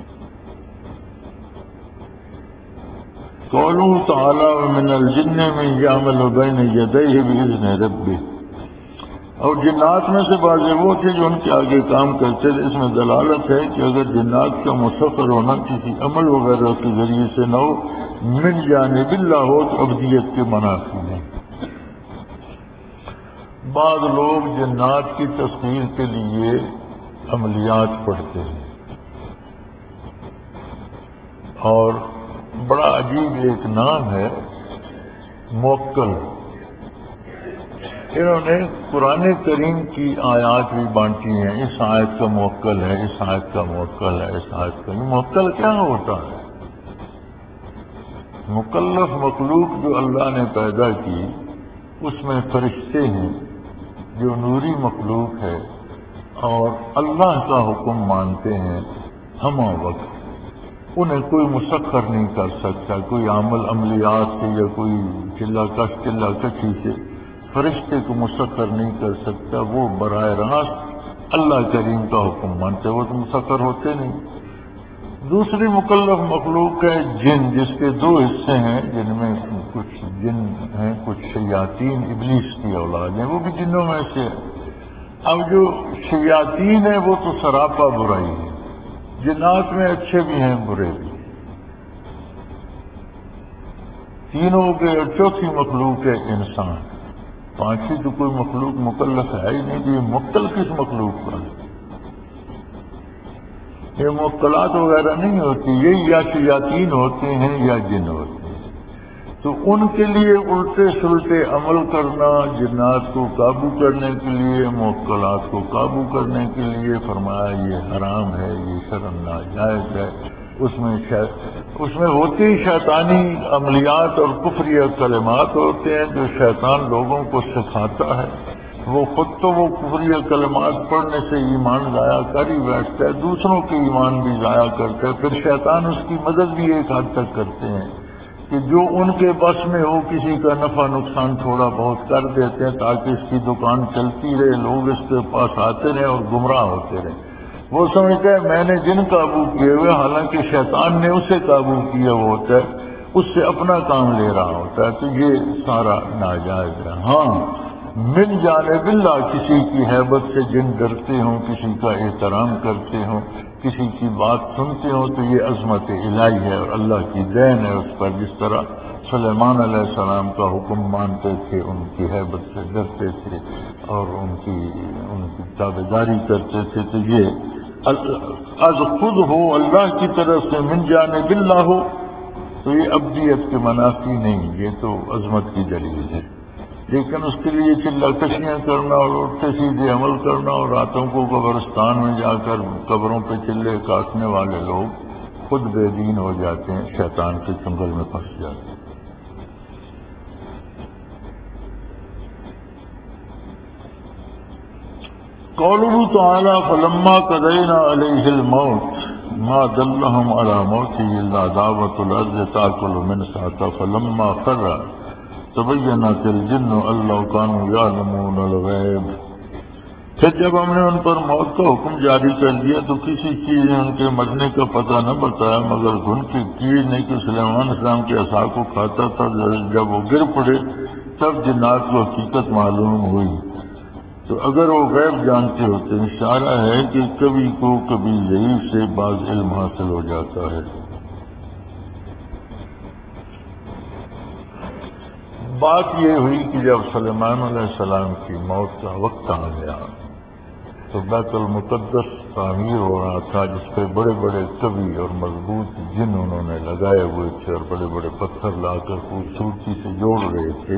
قوله تعالی ومن الجن من يعمل بين يديه بإذن ربه، اور جنات میں سے بعض وہ تھے جو ان کے آگے کام کرتے تھے. اس میں دلالت ہے کہ اگر جنات کا مسخر ہونا کسی عمل وغیرہ کے ذریعے سے نہ ہو، من جانب اللہ ہو، تو ابدیت کے منافی ہیں. بعض لوگ جنات کی تصویر کے لیے عملیات پڑھتے ہیں اور بڑا عجیب ایک نام ہے موکل. انہوں نے قرآن کریم کی آیات بھی بانٹی ہیں، اس آیت کا موکل ہے، اس آیت کا موکل ہے، اس آیت کا. موکل کیا ہوتا ہے؟ مکلف مخلوق جو اللہ نے پیدا کی اس میں فرشتے ہیں جو نوری مخلوق ہے اور اللہ کا حکم مانتے ہیں ہمہ وقت. انہیں کوئی مسخر نہیں کر سکتا، کوئی عمل عملیات سے یا کوئی چلا کش چلا کچھی سے فرشتے کو مسخر نہیں کر سکتا. وہ براہ راست اللہ کریم کا حکم مانتے، وہ تو مسخر ہوتے نہیں. دوسری مکلف مخلوق ہے جن، جس کے دو حصے ہیں، جن میں کچھ جن ہیں، کچھ شیاطین ابلیس کی اولاد ہیں، وہ بھی جنوں میں سے. اب جو شیاطین ہیں وہ تو سراپا برائی ہے، جنات میں اچھے بھی ہیں برے بھی ہیں. تینوں کے چوتھی مخلوق ہے انسان. پانچویں تو کوئی مخلوق مکلف ہے ہی نہیں. یہ مکل کس مخلوق کا ہے؟ یہ موکلات وغیرہ نہیں ہوتی، یہ یا شیاطین ہوتے ہیں یا جن ہوتے ہیں. تو ان کے لیے الٹے سلٹے عمل کرنا، جنات کو قابو کرنے کے لیے، موکلات کو قابو کرنے کے لیے فرمایا یہ حرام ہے، یہ شرم ناجائز ہے۔ اس میں شا... اس میں ہوتی شیطانی عملیات اور کفری کلمات ہوتے ہیں جو شیطان لوگوں کو سکھاتا ہے۔ وہ خود تو وہ کفری کلمات پڑھنے سے ایمان ضائع کر ہی بیٹھتا ہے، دوسروں کے ایمان بھی ضائع کرتا ہے، پھر شیطان اس کی مدد بھی ایک حد تک کرتے ہیں کہ جو ان کے بس میں ہو کسی کا نفع نقصان تھوڑا بہت کر دیتے ہیں تاکہ اس کی دکان چلتی رہے، لوگ اس کے پاس آتے رہیں اور گمراہ ہوتے رہیں۔ وہ سمجھتا ہے میں نے جن قابو کیے ہوئے، حالانکہ شیطان نے اسے قابو کیا ہوا ہوتا ہے، اس سے اپنا کام لے رہا ہوتا ہے، تو یہ سارا ناجائز ہے۔ ہاں من جانب اللہ، کسی کی ہیبت سے جن ڈرتے ہوں، کسی کا احترام کرتے ہوں، کسی کی بات سنتے ہوں، تو یہ عظمت الہی ہے اور اللہ کی دین ہے اس پر۔ جس طرح سلیمان علیہ السلام کا حکم مانتے تھے، ان کی ہیبت سے ڈرتے تھے اور ان کی ان کی تابعداری کرتے تھے، تو یہ از خود ہو اللہ کی طرف سے، من جانب اللہ ہو، تو یہ ابدیت کے منافی نہیں، یہ تو عظمت کی دلیل ہے۔ لیکن اس کے لیے چلا کشیاں کرنا اور اٹھتے سیدھے عمل کرنا، اور راتوں کو قبرستان میں جا کر قبروں پہ چلے کاٹنے والے لوگ خود بے دین ہو جاتے ہیں، شیطان کے چنگل میں پھنس جاتے ہیں۔ قوله تعالی فلما قضینا علیہ الموت ما دلهم على موته الا دعوة الارض تاکل من ساعتها فلما خر تبینت الجن ان لو كانوا يعلمون الغیب۔ پھر جب ہم نے ان پر موت کا حکم جاری کر دیا تو کسی چیز نے ان کے مرنے کا پتہ نہ بتایا مگر گھن کی کیڑ نے کہ سلیمان السلام کے عصا کو کھاتا تھا۔ جب وہ گر پڑے تب جنات کو حقیقت معلوم ہوئی، تو اگر وہ غیب جانتے ہوتے، اشارہ ہے کہ کبھی کو کبھی ضعیف سے بعض علم حاصل ہو جاتا ہے۔ بات یہ ہوئی کہ جب سلیمان علیہ السلام کی موت کا وقت آ گیا تو بیت المقدس تعمیر ہو رہا تھا، جس پہ بڑے بڑے قوی اور مضبوط جن انہوں نے لگائے ہوئے تھے اور بڑے بڑے پتھر لا کر خوبصورتی سے جوڑ رہے تھے۔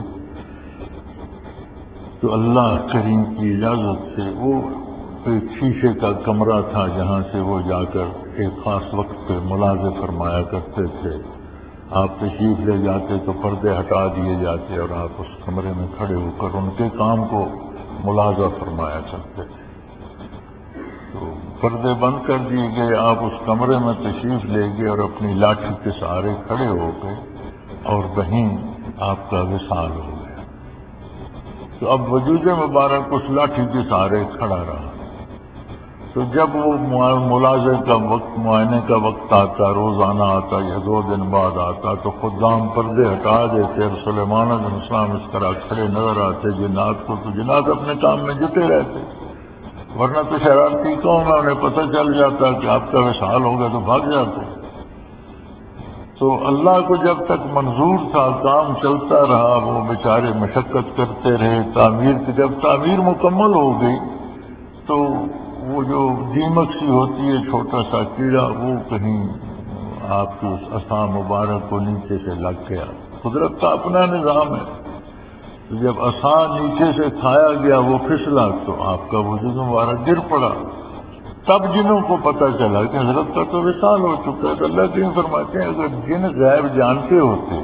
تو اللہ کریم کی اجازت سے وہ ایک شیشے کا کمرہ تھا جہاں سے وہ جا کر ایک خاص وقت پہ ملاحظہ فرمایا کرتے تھے۔ آپ تشریف لے جاتے تو پردے ہٹا دیے جاتے اور آپ اس کمرے میں کھڑے ہو کر ان کے کام کو ملاحظہ فرمایا کرتے تھے۔ تو پردے بند کر دیے گئے، آپ اس کمرے میں تشریف لے گئے اور اپنی لاٹھی کے سہارے کھڑے ہو گئے اور وہیں آپ کا وصال ہو گیا۔ تو اب وجود مبارک اس لاٹھی کے سہارے کھڑا رہا۔ تو جب وہ ملاحظے کا وقت، معائنے کا وقت آتا، روزانہ آتا یا دو دن بعد آتا، تو خدام پردے ہٹا دیتے اور سلیمان علیہ السلام اس طرح کھڑے نظر آتے جنات کو، تو جنات اپنے کام میں جٹے رہتے، ورنہ تو شرارتی قوم ہے، انہیں پتہ چل جاتا کہ آپ کا وصال ہوگا تو بھاگ جاتے۔ تو اللہ کو جب تک منظور تھا کام چلتا رہا، وہ بیچارے مشقت کرتے رہے تعمیر کی۔ جب تعمیر مکمل ہو گئی تو وہ جو دیمک سی ہوتی ہے، چھوٹا سا کیڑا، وہ کہیں آپ کے اس عصا مبارک کو نیچے سے لگ گیا۔ قدرت کا اپنا نظام ہے، تو جب عصا نیچے سے کھایا گیا وہ پھسلا تو آپ کا وجود مبارک گر پڑا۔ تب جنوں کو پتہ چلا کہ حضرت کا تو وصال ہو چکا ہے۔ تو اللہ کریم فرماتے ہیں اگر جن غیب جانتے ہوتے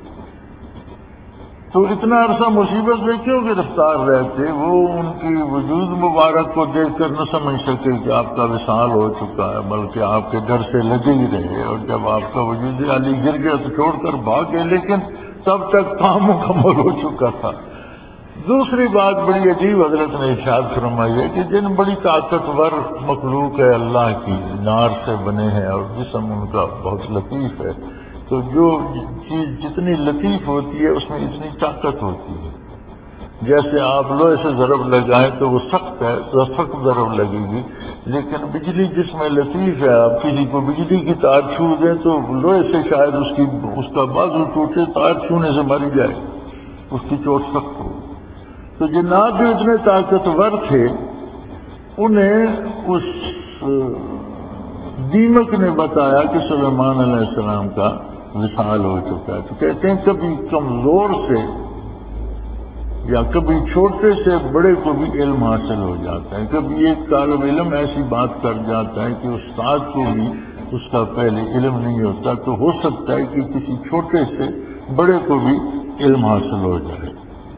تو اتنا عرصہ مصیبت میں کیوں گرفتار رہتے؟ وہ ان کی وجود مبارک کو دیکھ کر نہ سمجھ سکے کہ آپ کا وصال ہو چکا ہے، بلکہ آپ کے ڈر سے لگے ہی رہے، اور جب آپ کا وجود علی گر گیا تو چھوڑ کر بھاگ گئے، لیکن تب تک کام مکمل ہو چکا تھا۔ دوسری بات بڑی عجیب حضرت نے ارشاد فرمائی ہے کہ جن بڑی طاقتور مخلوق ہے اللہ کی، نار سے بنے ہیں اور جسم ان کا بہت لطیف ہے، تو جو چیز جتنی لطیف ہوتی ہے اس میں اتنی طاقت ہوتی ہے۔ جیسے آپ لوہے سے ضرب لگائیں تو وہ سخت ہے تو سخت ضرب لگے گی، لیکن بجلی جس میں لطیف ہے، آپ کسی کو بجلی کی تار چھو دیں تو لوہے سے شاید اس کی اس کا بازو ٹوٹے، تار چھونے سے مر جائے، اس کی چوٹ سخت ہو۔ تو جنات جو اتنے طاقتور تھے انہیں اس دیمک نے بتایا کہ سلیمان علیہ السلام کا وصال ہو چکا ہے۔ تو کہتے ہیں کبھی کمزور سے یا کبھی چھوٹے سے بڑے کو بھی علم حاصل ہو جاتا ہے۔ کبھی ایک طالب علم ایسی بات کر جاتا ہے کہ استاد کو بھی اس کا پہلے علم نہیں ہوتا، تو ہو سکتا ہے کہ کسی چھوٹے سے بڑے کو بھی علم حاصل ہو جائے۔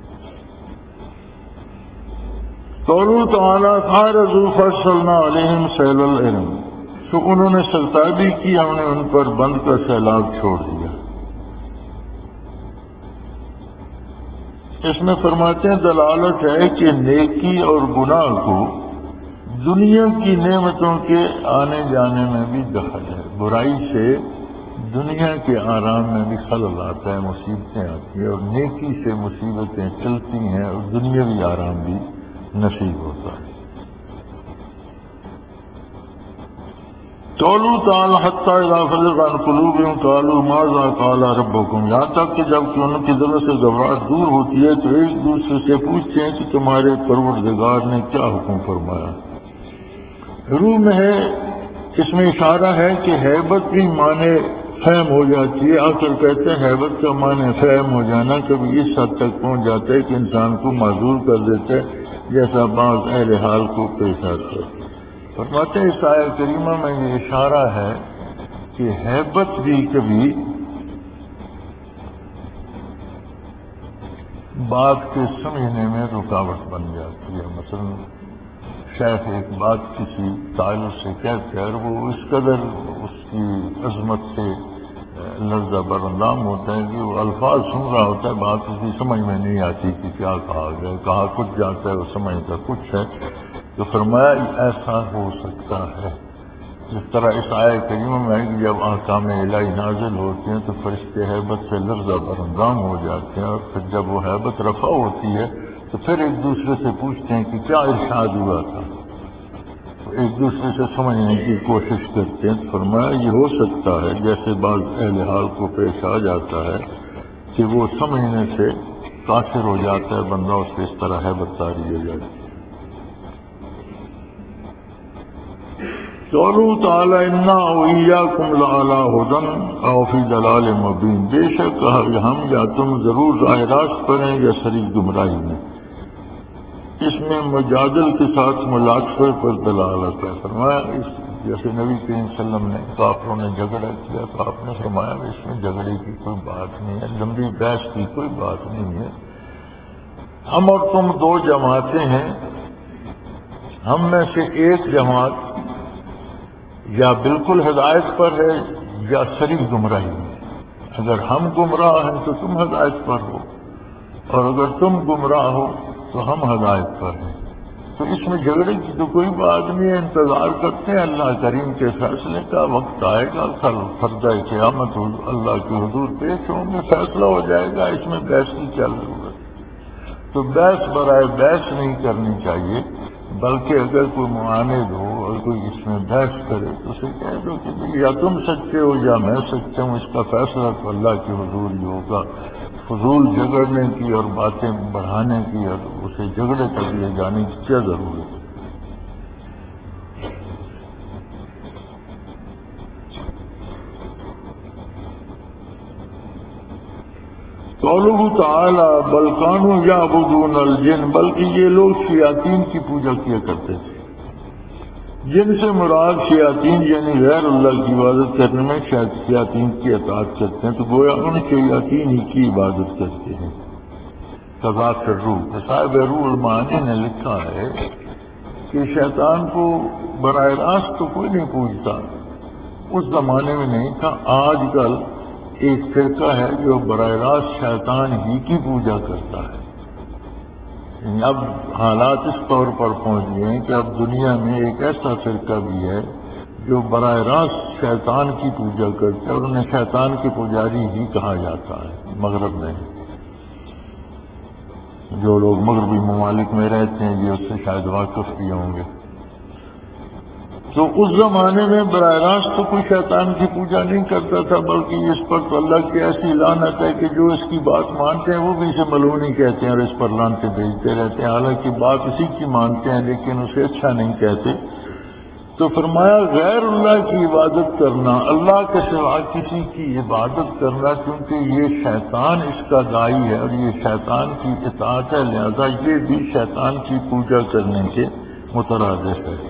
قوله تعالیٰ فَعَرَضُوا فَأَرْسَلْنَا عَلَيْهِمْ سَيْلَ الْعِرْمِ، تو انہوں نے سرتابی کی، ہم نے ان پر بند کا سیلاب چھوڑ دیا۔ اس میں فرماتے ہیں دلالت ہے کہ نیکی اور گناہ کو دنیا کی نعمتوں کے آنے جانے میں بھی دخل ہے۔ برائی سے دنیا کے آرام میں بھی خلل آتا ہے، مصیبتیں آتی ہیں، اور نیکی سے مصیبتیں چلتی ہیں اور دنیاوی آرام بھی نصیب ہوتا ہے۔ قولوا تعالی حتی اذا فزع عن قلوبهم قالوا ماذا قال ربكم، یہاں تک کہ جب کہ ان کی دلوں سے گھبراہٹ دور ہوتی ہے تو ایک دوسرے سے پوچھتے ہیں کہ تمہارے پروردگار نے کیا حکم فرمایا۔ روح میں ہے، اس میں اشارہ ہے کہ ہیبت بھی معنی فہم ہو جاتی ہے۔ آخر کہتے ہیں ہیبت کا معنی فہم ہو جانا کبھی اس حد تک پہنچ جاتا ہے کہ انسان کو معذور کر دیتا ہے، جیسا بعض اہل حال کو پیش آتا ہے۔ فرماتے ہیں اس آیت کریمہ میں یہ اشارہ ہے کہ ہیبت بھی کبھی بات کے سمجھنے میں رکاوٹ بن جاتی ہے۔ مثلا شیخ ایک بات کسی طالب سے کہتے ہیں اور وہ اس قدر اس کی عظمت سے لرزہ برندام ہوتا ہے کہ وہ الفاظ سن رہا ہوتا ہے، بات اس کی سمجھ میں نہیں آتی کہ کیا کہا گیا، کہا کچھ جاتا ہے وہ سمجھتا کچھ ہے۔ تو فرمایا ایسا ہو سکتا ہے، جس طرح اس آیت کریمہ میں ہے کہ جب احکام الہی نازل ہوتے ہیں تو فرشتے ہیبت سے لرزہ برہنگام ہو جاتے ہیں، اور پھر جب وہ ہیبت رفع ہوتی ہے تو پھر ایک دوسرے سے پوچھتے ہیں کہ کیا ارشاد ہوا تھا، تو ایک دوسرے سے سمجھنے کی کوشش کرتے ہیں۔ تو فرمایا یہ ہو سکتا ہے جیسے بعض اہل حال کو پیش آ جاتا ہے کہ وہ سمجھنے سے قاصر ہو جاتا ہے بندہ، اس سے اس طرح ہیبت طاری ہو جاتی ہے۔ قولوا تعالی انا وإياكم لعلی ھدی او فی ضلال مبین، بے شک ہم یا تم ضرور راہ راست پر ہیں یا صریح گمراہی میں۔ اس میں مجادل کے ساتھ ملاقفے پر دلالت ہے۔ فرمایا اس جیسے نبی کریم صلی اللہ علیہ وسلم نے کافروں نے جھگڑا کیا تو آپ نے فرمایا اس میں جھگڑے کی کوئی بات نہیں ہے، لمبی بحث کی کوئی بات نہیں ہے، ہم اور تم دو جماعتیں ہیں، ہم میں سے ایک جماعت یا بالکل ہدایت پر ہے یا صریح گمراہی میں۔ اگر ہم گمراہ ہیں تو تم ہدایت پر ہو، اور اگر تم گمراہ ہو تو ہم ہدایت پر ہیں۔ تو اس میں جھگڑے کی تو کوئی بات نہیں ہے، انتظار کرتے ہیں اللہ کریم کے فیصلے کا، وقت آئے گا کل فردہ قیامت اللہ کے حضور پیش ہوں گے، فیصلہ ہو جائے گا، اس میں بحث کی کیا ضرورت۔ تو بحث برائے بحث نہیں کرنی چاہیے، بلکہ اگر کوئی معاند ہو اور کوئی اس میں بحث کرے تو اسے کہہ دو کہ یا تم سچے ہو یا میں سچا ہوں، اس کا فیصلہ تو اللہ کے حضور ہی ہوگا۔ فضول جھگڑنے کی اور باتیں بڑھانے کی اور اسے جھگڑے تک لے جانے کی کیا ضرورت ہے۔ قولہ تعالی بل کانوا یعبدون الجن، بلکہ یہ لوگ شیاطین کی پوجا کیا کرتے تھے۔ جن سے مراد شیاطین یعنی غیر اللہ کی عبادت کرنے میں شیاطین کی اطاعت کرتے ہیں، تو گویا ان شیاطین ہی کی عبادت کرتے ہیں۔ قذاف الروح، صاحب روح المعانی نے لکھا ہے کہ شیطان کو براہ راست تو کوئی نہیں پوجتا، اس زمانے میں نہیں تھا، آج کل ایک فرقہ ہے جو براہ راست شیطان ہی کی پوجا کرتا ہے۔ یعنی اب حالات اس طور پر پہنچ گئے ہیں کہ اب دنیا میں ایک ایسا فرقہ بھی ہے جو براہ راست شیطان کی پوجا کرتا ہے، اور انہیں شیطان کے پجاری ہی کہا جاتا ہے۔ مغرب میں جو لوگ مغربی ممالک میں رہتے ہیں یہ اس سے شاید واقف بھی ہوں گے۔ تو اس زمانے میں براہ راست تو کوئی شیطان کی پوجا نہیں کرتا تھا، بلکہ اس پر تو اللہ کی ایسی لعنت ہے کہ جو اس کی بات مانتے ہیں وہ بھی اسے ملعونی کہتے ہیں اور اس پر لعنتیں بھیجتے رہتے ہیں، حالانکہ بات اسی کی مانتے ہیں لیکن اسے اچھا نہیں کہتے۔ تو فرمایا غیر اللہ کی عبادت کرنا، اللہ کے سوا کسی کی عبادت کرنا، کیونکہ یہ شیطان اس کا داعی ہے اور یہ شیطان کی اطاعت ہے، لہذا یہ بھی شیطان کی پوجا کرنے کے مترادف ہے۔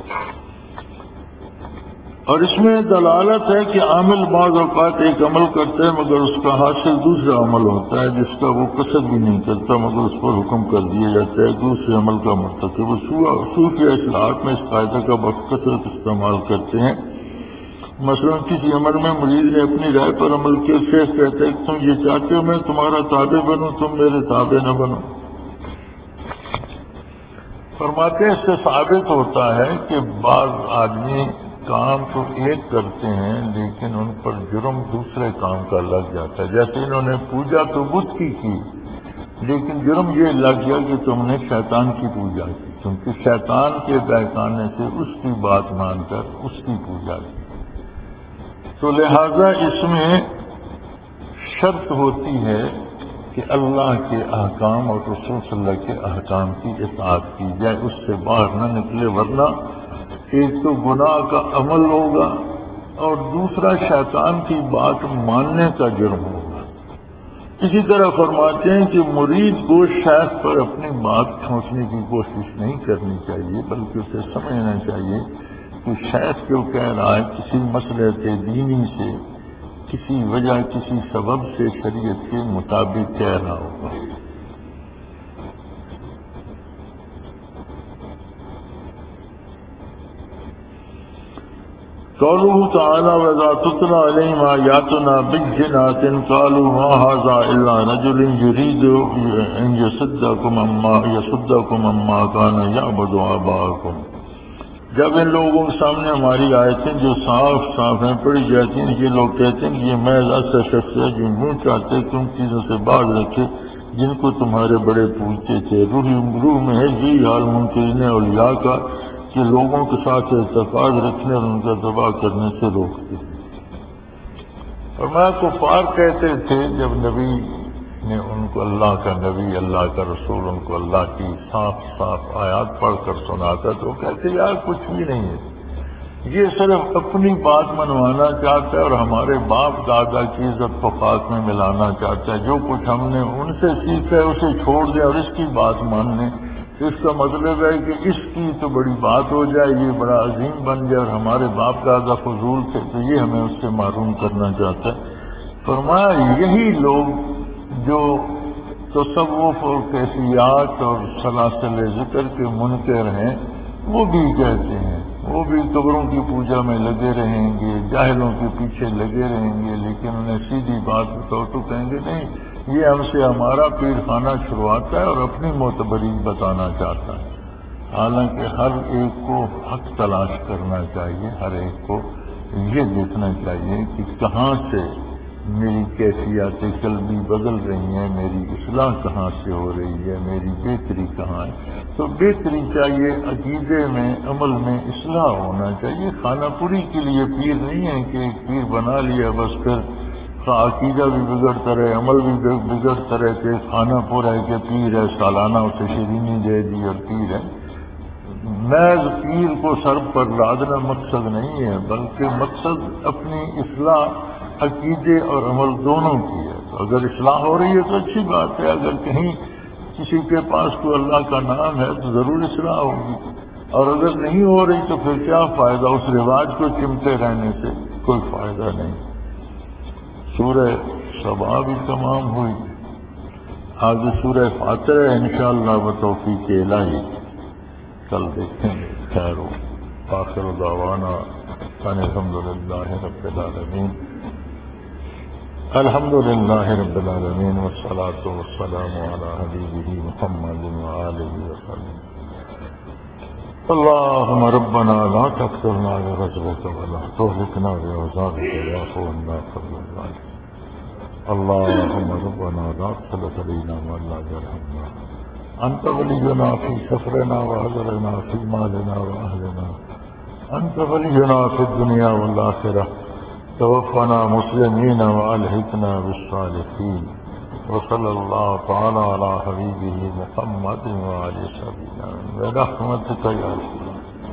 اور اس میں دلالت ہے کہ عامل بعض اوقات ایک عمل کرتے ہیں مگر اس کا حاصل دوسرا عمل ہوتا ہے جس کا وہ قصد بھی نہیں کرتا مگر اس پر حکم کر دیا جاتا ہے دوسرے عمل کا مرتکب۔ صوفیہ اصلاحات میں اس قاعدہ کا بکثرت استعمال کرتے ہیں۔ مثلا کسی عمل میں مرید نے اپنی رائے پر عمل کیا، شیخ کہتے ہیں کہ تم یہ چاہتے ہو میں تمہارا تابع بنوں، تم میرے تابع نہ بنو۔ فرماتے ہیں اس سے ثابت ہوتا ہے کہ بعض آدمی کام تو ایک کرتے ہیں لیکن ان پر جرم دوسرے کام کا لگ جاتا ہے۔ جیسے انہوں نے پوجا تو بت کی کی لیکن جرم یہ لگ گیا کہ تم نے شیطان کی پوجا کی، کیونکہ شیطان کے بہکانے سے اس کی بات مان کر اس کی پوجا کی۔ تو لہذا اس میں شرط ہوتی ہے کہ اللہ کے احکام اور رسول صلی اللہ کے احکام کی اطاعت کی جائے، اس سے باہر نہ نکلے، ورنہ ایک تو گناہ کا عمل ہوگا اور دوسرا شیطان کی بات ماننے کا جرم ہوگا۔ اسی طرح فرماتے ہیں کہ مرید کو شیخ پر اپنی بات ٹھونسنے کی کوشش نہیں کرنی چاہیے بلکہ اسے سمجھنا چاہیے کہ شیخ جو کہہ رہا ہے کسی مسئلے کے دینی سے، کسی وجہ کسی سبب سے شریعت کے مطابق کہہ رہا ہوگا۔ قوله تعالى وَإِذَا تُتْلَىٰ عَلَيْهِمْ آيَاتُنَا بِيِّنَاتٍ قَالُوا مَا هَٰذَا إِلَّا رَجُلٌ يُرِيدُ أَن يَصُدَّكُمْ عَمَّا يَصُدَّكُمْ عَمَّا كَانَ يَعْبُدُ آبَاؤُكُمْ۔ جب ان لوگوں کے سامنے ہماری آیتیں جو صاف صاف ہیں پڑھی جاتی ہیں، یہ لوگ کہتے ہیں کہ یہ محض ایسا شخص ہے جو منہ چاہتے تم چیزوں سے باز رکھے جن کو تمہارے بڑے پوجتے تھے۔ روح میں ہے یہی حال منکرین اولیاء کا کہ لوگوں کے ساتھ اعتقاد رکھنے اور ان کا تباہ کرنے سے روکتے ہیں۔ اور میں کفار کہتے تھے جب نبی نے ان کو اللہ کا نبی، اللہ کا رسول ان کو اللہ کی صاف صاف آیات پڑھ کر سناتا تو کہتے یار کچھ بھی نہیں ہے، یہ صرف اپنی بات منوانا چاہتا ہے اور ہمارے باپ دادا کی عزت فقات میں ملانا چاہتا ہے، جو کچھ ہم نے ان سے سیکھا ہے اسے چھوڑ دیں اور اس کی بات مان لیں۔ اس کا مطلب ہے کہ اس کی تو بڑی بات ہو جائے، یہ بڑا عظیم بن جائے اور ہمارے باپ دادا فضول تھے تو یہ ہمیں اس سے محروم کرنا چاہتا ہے۔ فرمایا یہی لوگ جو تصوف اور کیفیات اور سلاسل ذکر کے منکر ہیں وہ بھی کہتے ہیں، وہ بھی قبروں کی پوجا میں لگے رہیں گے، جاہلوں کے پیچھے لگے رہیں گے، لیکن انہیں سیدھی بات بتاؤ تو کہیں گے نہیں یہ ہم سے ہمارا پیر خانہ چھڑواتا ہے اور اپنی معتبری بتانا چاہتا ہے۔ حالانکہ ہر ایک کو حق تلاش کرنا چاہیے، ہر ایک کو یہ دیکھنا چاہیے کہ کہاں سے میری کیفیات قلبی بدل رہی ہیں، میری اصلاح کہاں سے ہو رہی ہے، میری بہتری کہاں ہے۔ تو بہتری چاہیے، عقیدے میں عمل میں اصلاح ہونا چاہیے۔ خانہ پوری کے لیے پیر نہیں ہے کہ ایک پیر بنا لیا بس پھر عقیدہ بھی بگڑتا رہے، عمل بھی بگڑتا رہے کہ خانہ پورا ہے کہ پیر ہے، سالانہ اسے شیرینی دے دی اور پیر ہے۔ محض پیر کو سر پر لادنا مقصد نہیں ہے بلکہ مقصد اپنی اصلاح عقیدے اور عمل دونوں کی ہے۔ تو اگر اصلاح ہو رہی ہے تو اچھی بات ہے، اگر کہیں کسی کے پاس کوئی اللہ کا نام ہے تو ضرور اصلاح ہوگی، اور اگر نہیں ہو رہی تو پھر کیا فائدہ، اس رواج کو چمتے رہنے سے کوئی فائدہ نہیں۔ سورہ سبا بھی تمام ہوئی، آگے سورہ فاتحہ انشاءاللہ بتوفیق الہی کل دیکھیں گے۔ خیر آخر دعوانا ان الحمدللہ رب العالمین، الحمدللہ رب العالمین والصلاة والسلام علی حبیبہ محمد وآلہ وسلم۔ اللہم ربنا لا تقتلنا بغضبک ولا تهلكنا بعذابک واعف عنا قبل ذلك۔ اللهم ربنا لا تسلط علينا من لا يرحمنا، أنت ولينا في سفرنا وحضرنا في مالنا وأهلنا، أنت ولينا في الدنيا والآخرة، توفنا مسلمين وألحقنا بالصالحين، وصلى الله تعالى على حبيبه محمد وعلى آله وصحبه برحمتك يا رب۔